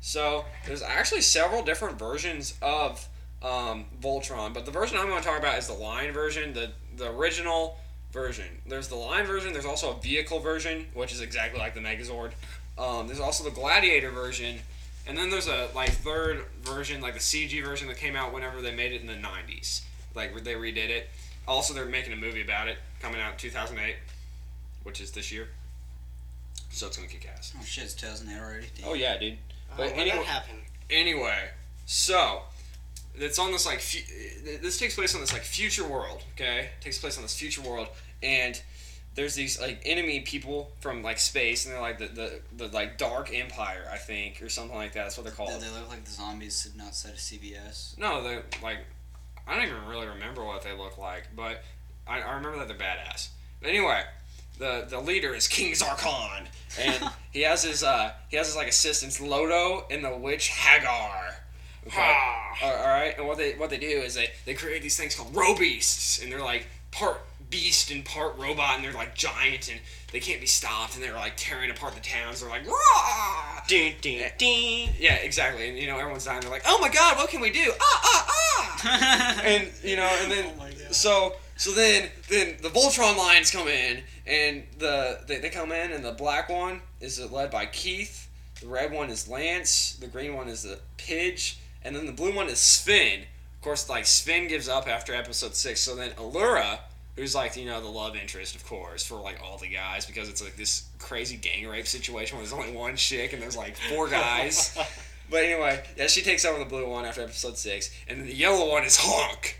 So there's actually several different versions of Voltron, but the version I'm going to talk about is the line version, the original version. There's the line version. There's also a vehicle version, which is exactly like the Megazord. There's also the Gladiator version, and then there's a third version, like the CG version that came out whenever they made it in the 90s. Like they redid it. Also, they're making a movie about it coming out in 2008, which is this year. So it's gonna kick ass. Oh shit, it's 2008 already. Damn. Oh yeah, dude. But when that happened? Anyway, so it's on this this takes place on this future world. Okay, it takes place on this future world, and there's these enemy people from space, and they're like the Dark Empire, I think, or something like that. That's what they're called. They look like the zombies sitting outside of CVS. No, they're I don't even really remember what they look like, but I remember that they're badass. But anyway, the leader is King Zarkon, and he has his assistants Lodo and the witch Hagar. Okay. All right, and what they do is they create these things called Robeasts, and they're part beast and part robot, and they're giant, and they can't be stopped, and they're tearing apart the towns. They're rah! Ding, ding, ding. Yeah, exactly. And everyone's dying. They're oh my god, what can we do? And and then so then the Voltron Lions come in, and they come in, and the black one is led by Keith, the red one is Lance, the green one is the Pidge, and then the blue one is Sven. Of course, Sven gives up after episode 6. So then Allura, who's the love interest, of course, for all the guys, because it's this crazy gang rape situation where there's only one chick and there's 4 guys. But anyway, yeah, she takes over the blue one after episode 6, and then the yellow one is Honk.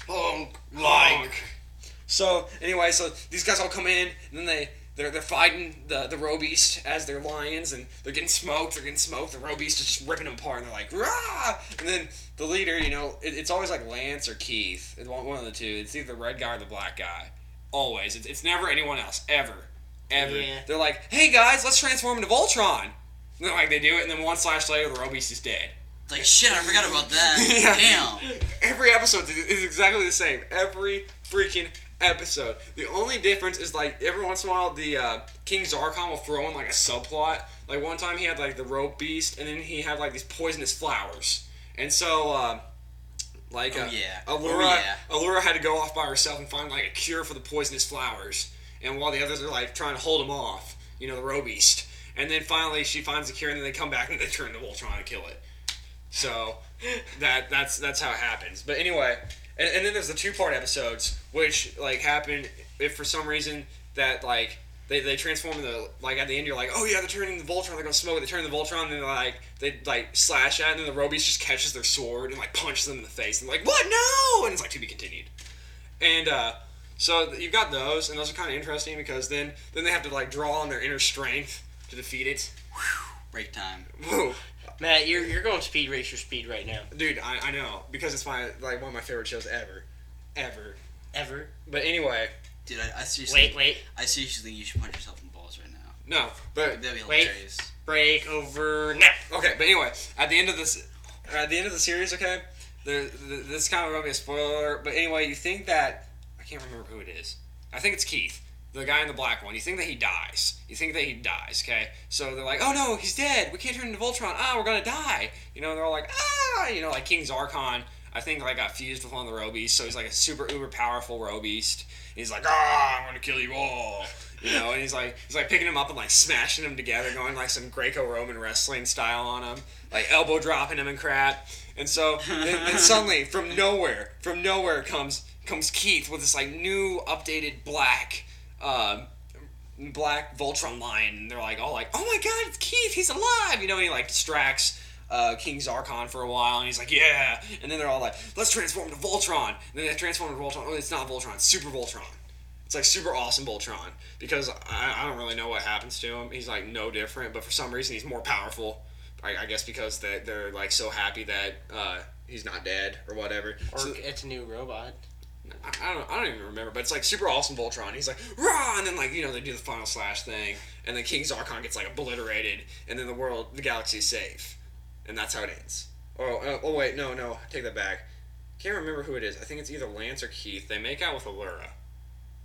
So anyway, so these guys all come in, and then they're fighting the Robeast as their lions, and they're getting smoked. The Robeast is just ripping them apart, and they're rah! And then the leader, it's always Lance or Keith. It's one of the two. It's either the red guy or the black guy. Always. It's never anyone else. Ever. Yeah. They're hey guys, let's transform into Voltron. And then they do it, and then 1 slash later, the Robeast is dead. Shit, I forgot about that. Yeah. Damn. Every episode is exactly the same. Every freaking episode. The only difference is every once in a while the King Zarkon will throw in a subplot. One time he had the Robeast, and then he had these poisonous flowers. And so Allura had to go off by herself and find a cure for the poisonous flowers. And while the others are trying to hold him off, the Robeast. And then finally she finds the cure, and then they come back and they turn to Voltron to kill it. So that's how it happens. But anyway, and then there's the 2-part episodes, which happen if for some reason that they transform into at the end you're oh yeah, they're turning the Voltron, they're gonna smoke it, they turn the Voltron, and they slash at it, and then the Robeast just catches their sword and punches them in the face, and what, no, and it's to be continued. And so you've got those, and those are kind of interesting because then they have to draw on their inner strength to defeat it. Break time. Whoa. Matt, you're going Speed Racer speed right now. Dude, I know, because it's one of my favorite shows ever. Ever. But anyway. Dude, I seriously... Wait. I seriously think you should punch yourself in the balls right now. No, but... That'd be Wait. hilarious. Break over now. Okay, but anyway, at the end of the series, okay, this is kind of going to be a spoiler, but anyway, you think that... I can't remember who it is. I think it's Keith. The guy in the black one. You think that he dies. Okay? So they're oh no, he's dead. We can't turn into Voltron. We're gonna die. They're all King Zarkon, I think, got fused with one of the Robeasts, so he's a super uber powerful Robeast. He's I'm gonna kill you all. And he's picking him up and smashing them together, going some Greco-Roman wrestling style on him, elbow dropping him and crap. And so then suddenly from nowhere comes Keith with this new updated black Voltron Lion, and they're all oh my god, it's Keith, he's alive, and he distracts King Zarkon for a while, and he's yeah, and then they're all let's transform to Voltron, and then they transform to Voltron. Oh, it's not Voltron, it's Super Voltron. It's super awesome Voltron, because I don't really know what happens to him. He's no different, but for some reason he's more powerful. I guess because they're so happy that he's not dead or whatever. Or it's a new robot. I don't even remember, but it's super awesome Voltron. He's rah, and then they do the final slash thing, and then King Zarkon gets obliterated, and then the galaxy is safe, and that's how it ends. Oh wait, no, take that back. Can't remember who it is. I think it's either Lance or Keith. They make out with Allura.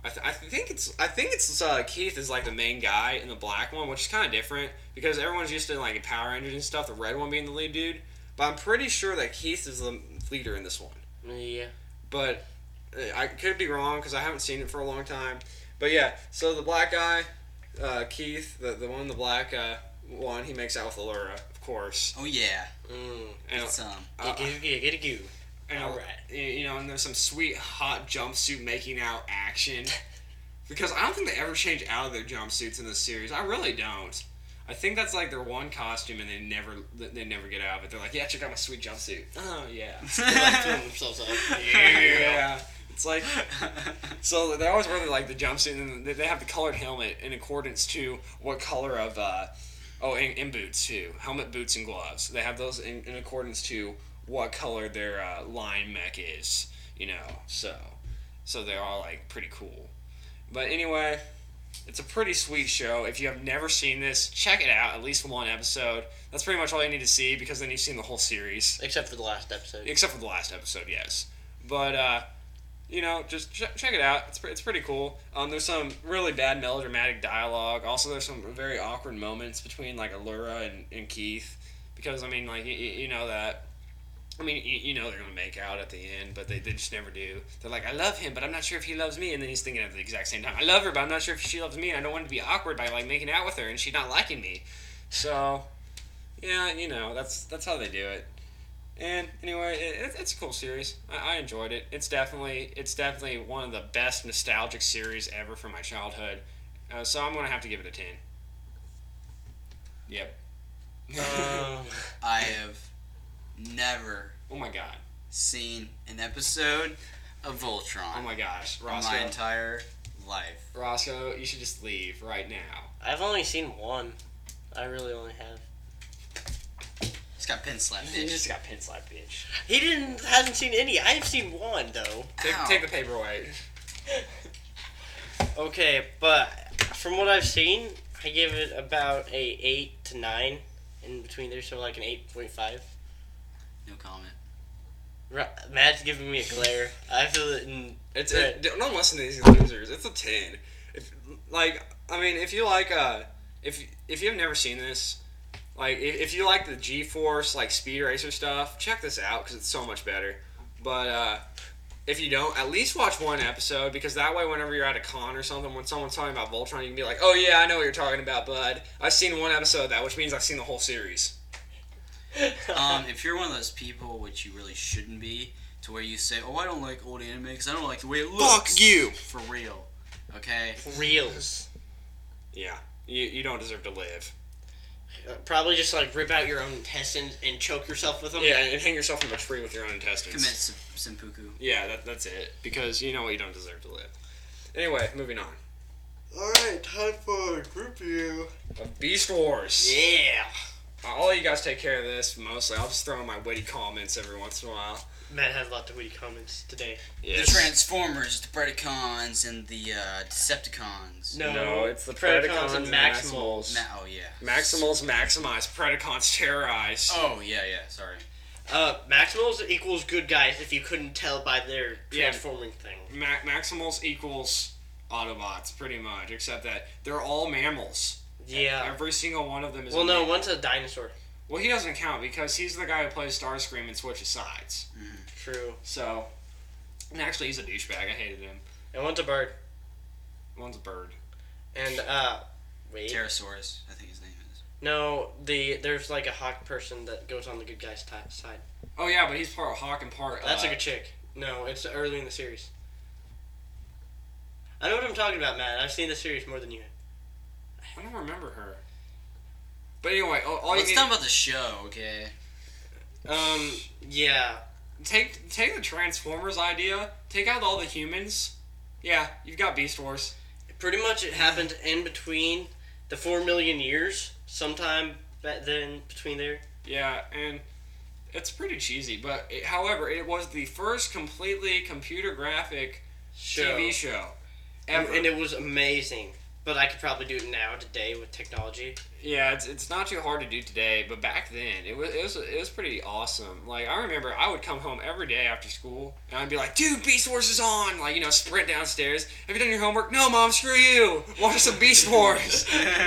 I think it's Keith is like the main guy in the black one, which is kind of different because everyone's used to like Power Rangers and stuff. The red one being the lead dude, but I'm pretty sure that Keith is the leader in this one. Yeah. But I could be wrong because I haven't seen it for a long time. But yeah, so the black guy, Keith, the one in the black one, he makes out with Allura, of course. Oh yeah. And It's Get a goo. And All right. And there's some sweet hot jumpsuit making out action. Because I don't think they ever change out of their jumpsuits in this series. I really don't. I think that's like their one costume, and they never get out of it. They're like, yeah, check out my sweet jumpsuit. Oh yeah. They like throwing themselves up. Yeah. It's like, so they always wear like the jumpsuit, and they have the colored helmet in accordance to what color of and boots too. Helmet, boots, and gloves. They have those in accordance to what color their line mech is, so they're all like pretty cool. But anyway, it's a pretty sweet show. If you have never seen this, check it out, at least one episode. That's pretty much all you need to see because then you've seen the whole series. Except for the last episode. Yes. But just check it out. It's pretty cool. There's some really bad melodramatic dialogue. Also, there's some very awkward moments between like Allura and Keith because I mean like you know that. I mean, they're going to make out at the end, but they just never do. They're like, I love him, but I'm not sure if he loves me. And then he's thinking at the exact same time, I love her, but I'm not sure if she loves me, and I don't want to be awkward by, like, making out with her, and she's not liking me. So, yeah, that's how they do it. And, anyway, it's a cool series. I enjoyed it. It's definitely one of the best nostalgic series ever from my childhood. So I'm going to have to give it a 10. Yep. I have never Oh my god. seen an episode of Voltron. Oh my gosh. in Roscoe. my entire life. Roscoe, you should just leave right now. I've only seen one. I really only have. He's got pin slap, You bitch. just got pin slap, bitch. He hasn't seen any. I've seen one though. Ow. Take the paperweight. Okay, but from what I've seen, I give it about a 8 to 9 in between there, so like an 8.5. No comment. Matt's giving me a glare. I feel it in. Don't listen to these losers. It's a 10. If you like if you've never seen this, like if you like the G-Force like Speed Racer stuff, check this out because it's so much better. But if you don't, at least watch one episode because that way, whenever you're at a con or something, when someone's talking about Voltron, you can be like, "Oh yeah, I know what you're talking about, bud. I've seen one episode of that, which means I've seen the whole series." If you're one of those people, which you really shouldn't be, to where you say, "Oh, I don't like old anime because I don't like the way it looks." Fuck you. For real, okay? Reels. Yeah, you don't deserve to live. Probably just like rip out your own intestines and choke yourself with them. Yeah, and hang yourself from a tree with your own intestines. Commit seppuku. Yeah, that's it. Because you know what, you don't deserve to live. Anyway, moving on. Alright, time for group view. Beast Wars. Yeah. I'll let you guys take care of this mostly. I'll just throw in my witty comments every once in a while. Matt had lots of witty comments today. Yes. The Transformers, the Predacons, and the Decepticons. No, it's the Predacons and Maximals. Oh, yeah. Maximals maximize, Predacons terrorize. Oh, yeah, sorry. Maximals equals good guys if you couldn't tell by their Yeah. transforming thing. Maximals equals Autobots, pretty much, except that they're all mammals. Yeah. Every single one of them is Well, a no, mammal. one's a dinosaur. Well, he doesn't count because he's the guy who plays Starscream and switches sides. True. So, and actually, he's a douchebag. I hated him. And one's a bird. One's a bird. And, wait. Pterosaurus, I think his name is. No, there's like a hawk person that goes on the good guy's side. Oh yeah, but he's part Hawk and part. That's like a chick. No, it's early in the series. I know what I'm talking about, Matt. I've seen the series more than you have. I don't remember her. But anyway, all Let's you talk about the show, okay? Yeah. take the Transformers idea, take out all the humans. Yeah, you've got Beast Wars. Pretty much it happened in between the 4 million years, sometime back then between there. Yeah, and it's pretty cheesy, but however, it was the first completely computer graphic TV show ever. And it was amazing. But I could probably do it now today with technology. Yeah, it's not too hard to do today, but back then it was pretty awesome. Like I remember I would come home every day after school and I'd be like, dude, Beast Wars is on! Like, sprint downstairs. Have you done your homework? No, Mom, screw you! Watch some Beast Wars.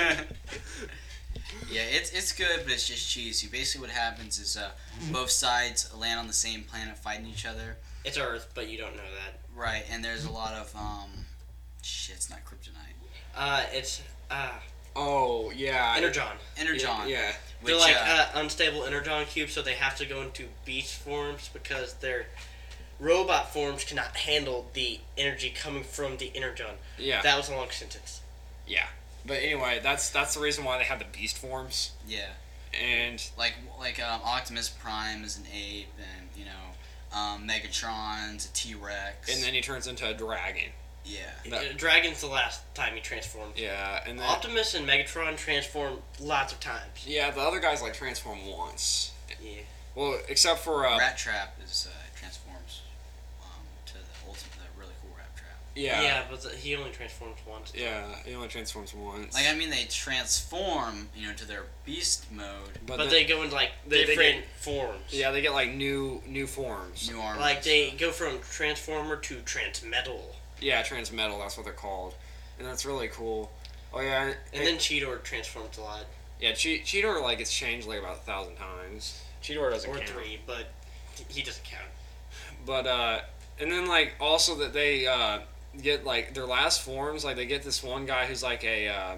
Yeah, it's good, but it's just cheesy. Basically, what happens is both sides land on the same planet fighting each other. It's Earth, but you don't know that. Right, and there's a lot of shit. It's not kryptonite. It's Oh yeah. Energon. Energon. Yeah. Which, They're like unstable Energon cubes, so they have to go into beast forms because their robot forms cannot handle the energy coming from the Energon. Yeah. That was a long sentence. Yeah. But anyway, that's the reason why they have the beast forms. Yeah. And like Optimus Prime is an ape, and Megatron's a T-Rex. then he turns into a dragon. Yeah. Dragon's the last time he transformed. Yeah, and then Optimus and Megatron transform lots of times. yeah, the other guys like transform once. Yeah. Well, except for Rat Trap is transforms to the really cool Rat Trap. yeah, but he only transforms once. yeah, he only transforms once. Like, I mean, they transform, to their beast mode. But they go into like they different forms. Yeah, they get like new forms. New armor. Like they go from Transformer to Transmetal. Yeah, Transmetal, that's what they're called, and that's really cool. Oh yeah, And then Cheetor transforms a lot. yeah, Cheetor like gets changed like about 1,000 times. Cheetor doesn't Or count. 3, but he doesn't count. But and then like also that they get like their last forms, like they get this one guy who's like a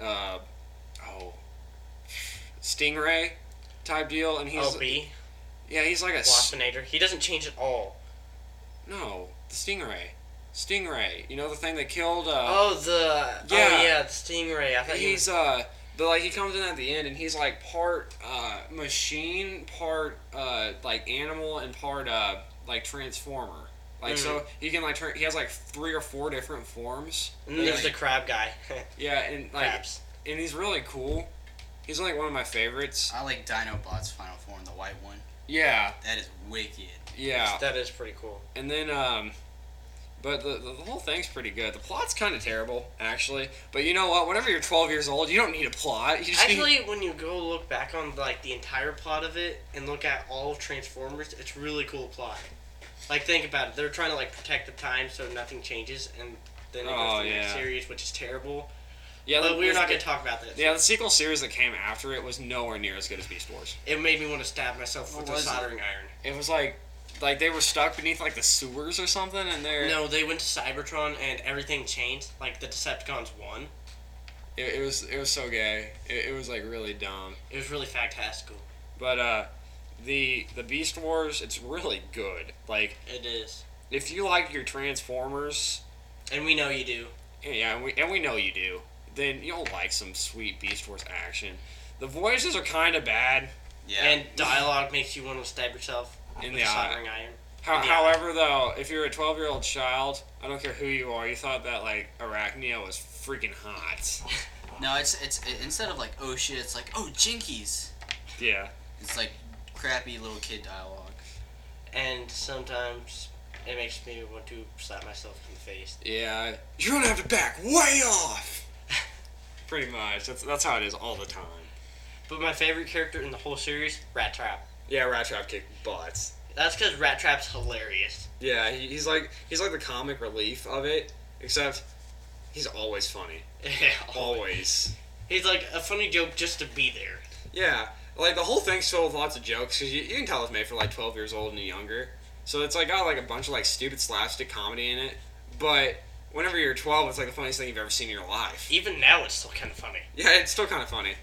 Stingray type deal, and he's B. yeah, he's like a Waspinator. He doesn't change at all. no, the Stingray, you know, the thing that killed the Stingray. I thought he's but like he comes in at the end and he's like part machine, part like animal, and part like transformer. Like so he can like he has like 3 or 4 different forms. And then there's like- the crab guy. Yeah, and like Crabs. and he's really cool. He's like one of my favorites. I like Dinobot's final form, the white one. Yeah, That is wicked. yeah. That is pretty cool. And then but the whole thing's pretty good. The plot's kind of terrible, actually. But you know what? Whenever you're 12 years old, you don't need a plot. You just Actually, when you go look back on like the entire plot of it and look at all of Transformers, it's really cool plot. Like think about it. They're trying to like protect the time so nothing changes, and then it goes to the next series, which is terrible. yeah. But we're not going to talk about this. Yeah, the sequel series that came after it was nowhere near as good as Beast Wars. It made me want to stab myself with What a was it? soldering iron. It was like they were stuck beneath like the sewers or something, and they're No, they went to Cybertron and everything changed. Like the Decepticons won. it was so gay. It was like really dumb. It was really fantastical. But the Beast Wars, it's really good. Like It is, if you like your Transformers, and we know you do. yeah, and we know you do, then you'll like some sweet Beast Wars action. The voices are kind of bad. Yeah. And dialogue makes you want to stab yourself In with the a eye. soldering iron. However, though, if you're a 12-year-old child, I don't care who you are, you thought that like Arachnia was freaking hot. No, it's instead of like oh shit, it's like oh jinkies. Yeah. It's like crappy little kid dialogue. And sometimes it makes me want to slap myself in the face. Yeah. You're gonna have to back way off. Pretty much. That's how it is all the time. But my favorite character in the whole series, Rat Trap. Yeah, Rat Trap kicked butts. That's because Rat Trap's hilarious. Yeah, he's like the comic relief of it, except he's always funny. Always. He's like a funny joke just to be there. Yeah, like the whole thing's filled with lots of jokes because you can tell it's made for like 12 years old and younger. So it's like got like a bunch of like stupid slapstick comedy in it. But whenever you're 12, it's like the funniest thing you've ever seen in your life. Even now, it's still kind of funny. Yeah, it's still kind of funny.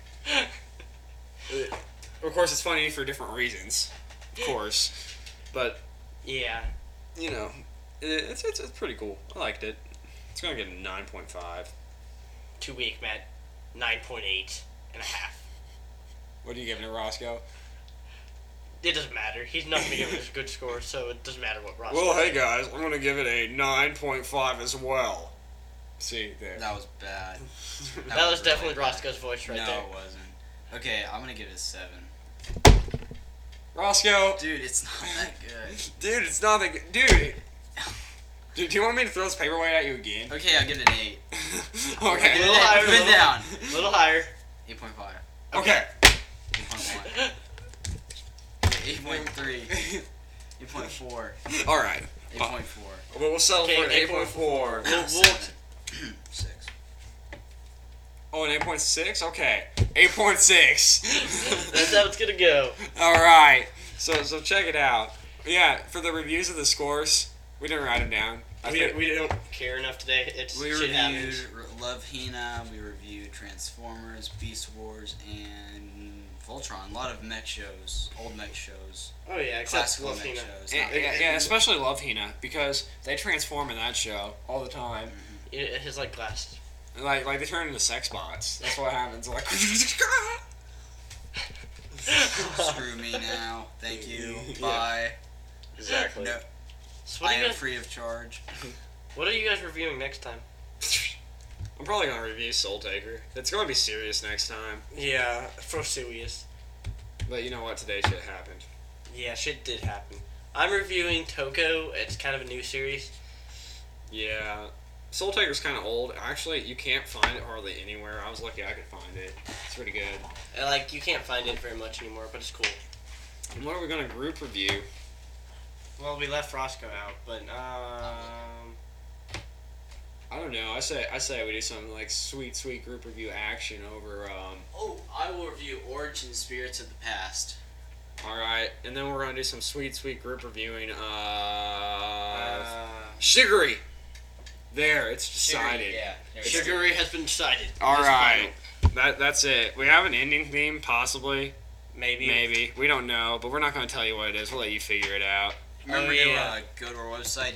Of course, it's funny for different reasons. Of course, but Yeah. you know, it's pretty cool. I liked it. It's gonna get a 9.5. Too weak, Matt. 9.8 and a half. What are you giving it, Roscoe? It doesn't matter. He's not going to give us a good score, so it doesn't matter what Ross Well, gives. hey guys, I'm gonna give it a 9.5 as well. See there. That was bad. That was really definitely bad. Roscoe's voice right no, there. it wasn't. Okay, I'm gonna give it a 7. Roscoe, Dude, it's not that good. dude, it's not that good. Dude, Do you want me to throw this paperweight at you again? Okay, I'll give it an 8. Okay. Give little higher, it down. A little higher. 8.5. Okay. 8.1. 8.3. 8.4. All right. 8.4. Well, we'll settle for an 8.4. 8.4. 6. Oh, an 8.6? Okay. 8.6. That's how it's gonna go. All right. So check it out. Yeah, for the reviews of the scores, we didn't write them down. We don't care enough today. It's We shit reviewed happens. Love Hina, we reviewed Transformers, Beast Wars, and Voltron. A lot of mech shows, old mech shows, Oh yeah, except classical Love mech Hina. shows. Yeah, especially Love Hina, because they transform in that show all the time. His like glasses. Like they turn into sex bots. That's what happens. Like. Screw me now. Thank you. Yeah. Bye. Exactly. No, So what I are you am guys? free of charge. What are you guys reviewing next time? I'm probably gonna review Soul Taker. It's gonna be serious next time. Yeah, for serious. But you know what? Today shit happened. Yeah, shit did happen. I'm reviewing Toko. It's kind of a new series. Yeah. Soul Taker's kind of old. Actually, you can't find it hardly anywhere. I was lucky I could find it. It's pretty good. Like you can't find it very much anymore, but it's cool. And what are we gonna group review? Well, we left Roscoe out, but I don't know. I say we do something like sweet group review action over. Oh, I will review Origin Spirits of the Past. All right, and then we're gonna do some sweet group reviewing. Shigeru. There, it's decided. Yeah. Shigeru has been decided. All It's right, that's it. We have an ending theme, possibly. final. Maybe. Maybe. We don't know, but we're not going to tell you what it is. We'll let you figure it out. Remember yeah. to go to our website,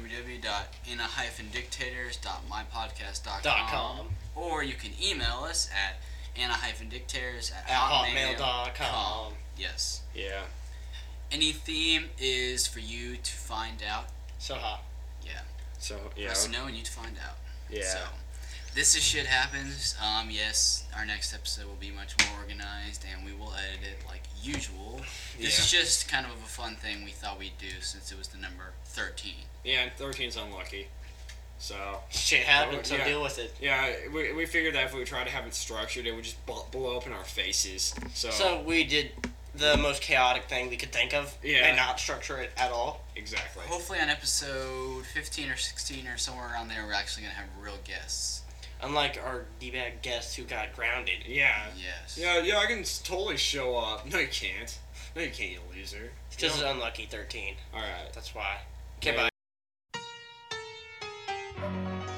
www.anna-dictators.mypodcast.com. .com. Or you can email us at anna-dictators@hotmail.com. hotmail.com. Yes. Yeah. Any theme is for you to find out. So hot. So, For yeah. us to know and you to find out. Yeah. So, this is Shit Happens. Yes, our next episode will be much more organized and we will edit it like usual. This is just kind of a fun thing we thought we'd do since it was the number 13. Yeah, and 13's unlucky. So, Shit happens, so Yeah. deal with it. yeah, we figured that if we tried to have it structured, it would just blow up in our faces. So we did the most chaotic thing we could think of Yeah. and not structure it at all. Exactly. Hopefully on episode 15 or 16 or somewhere around there, we're actually going to have real guests. Unlike our D-bag guest who got grounded. Yeah. Yes. Yeah, I can totally show up. No, you can't. No, you can't, you loser. It's because it's unlucky 13. Alright. That's why. Okay, Yeah. bye.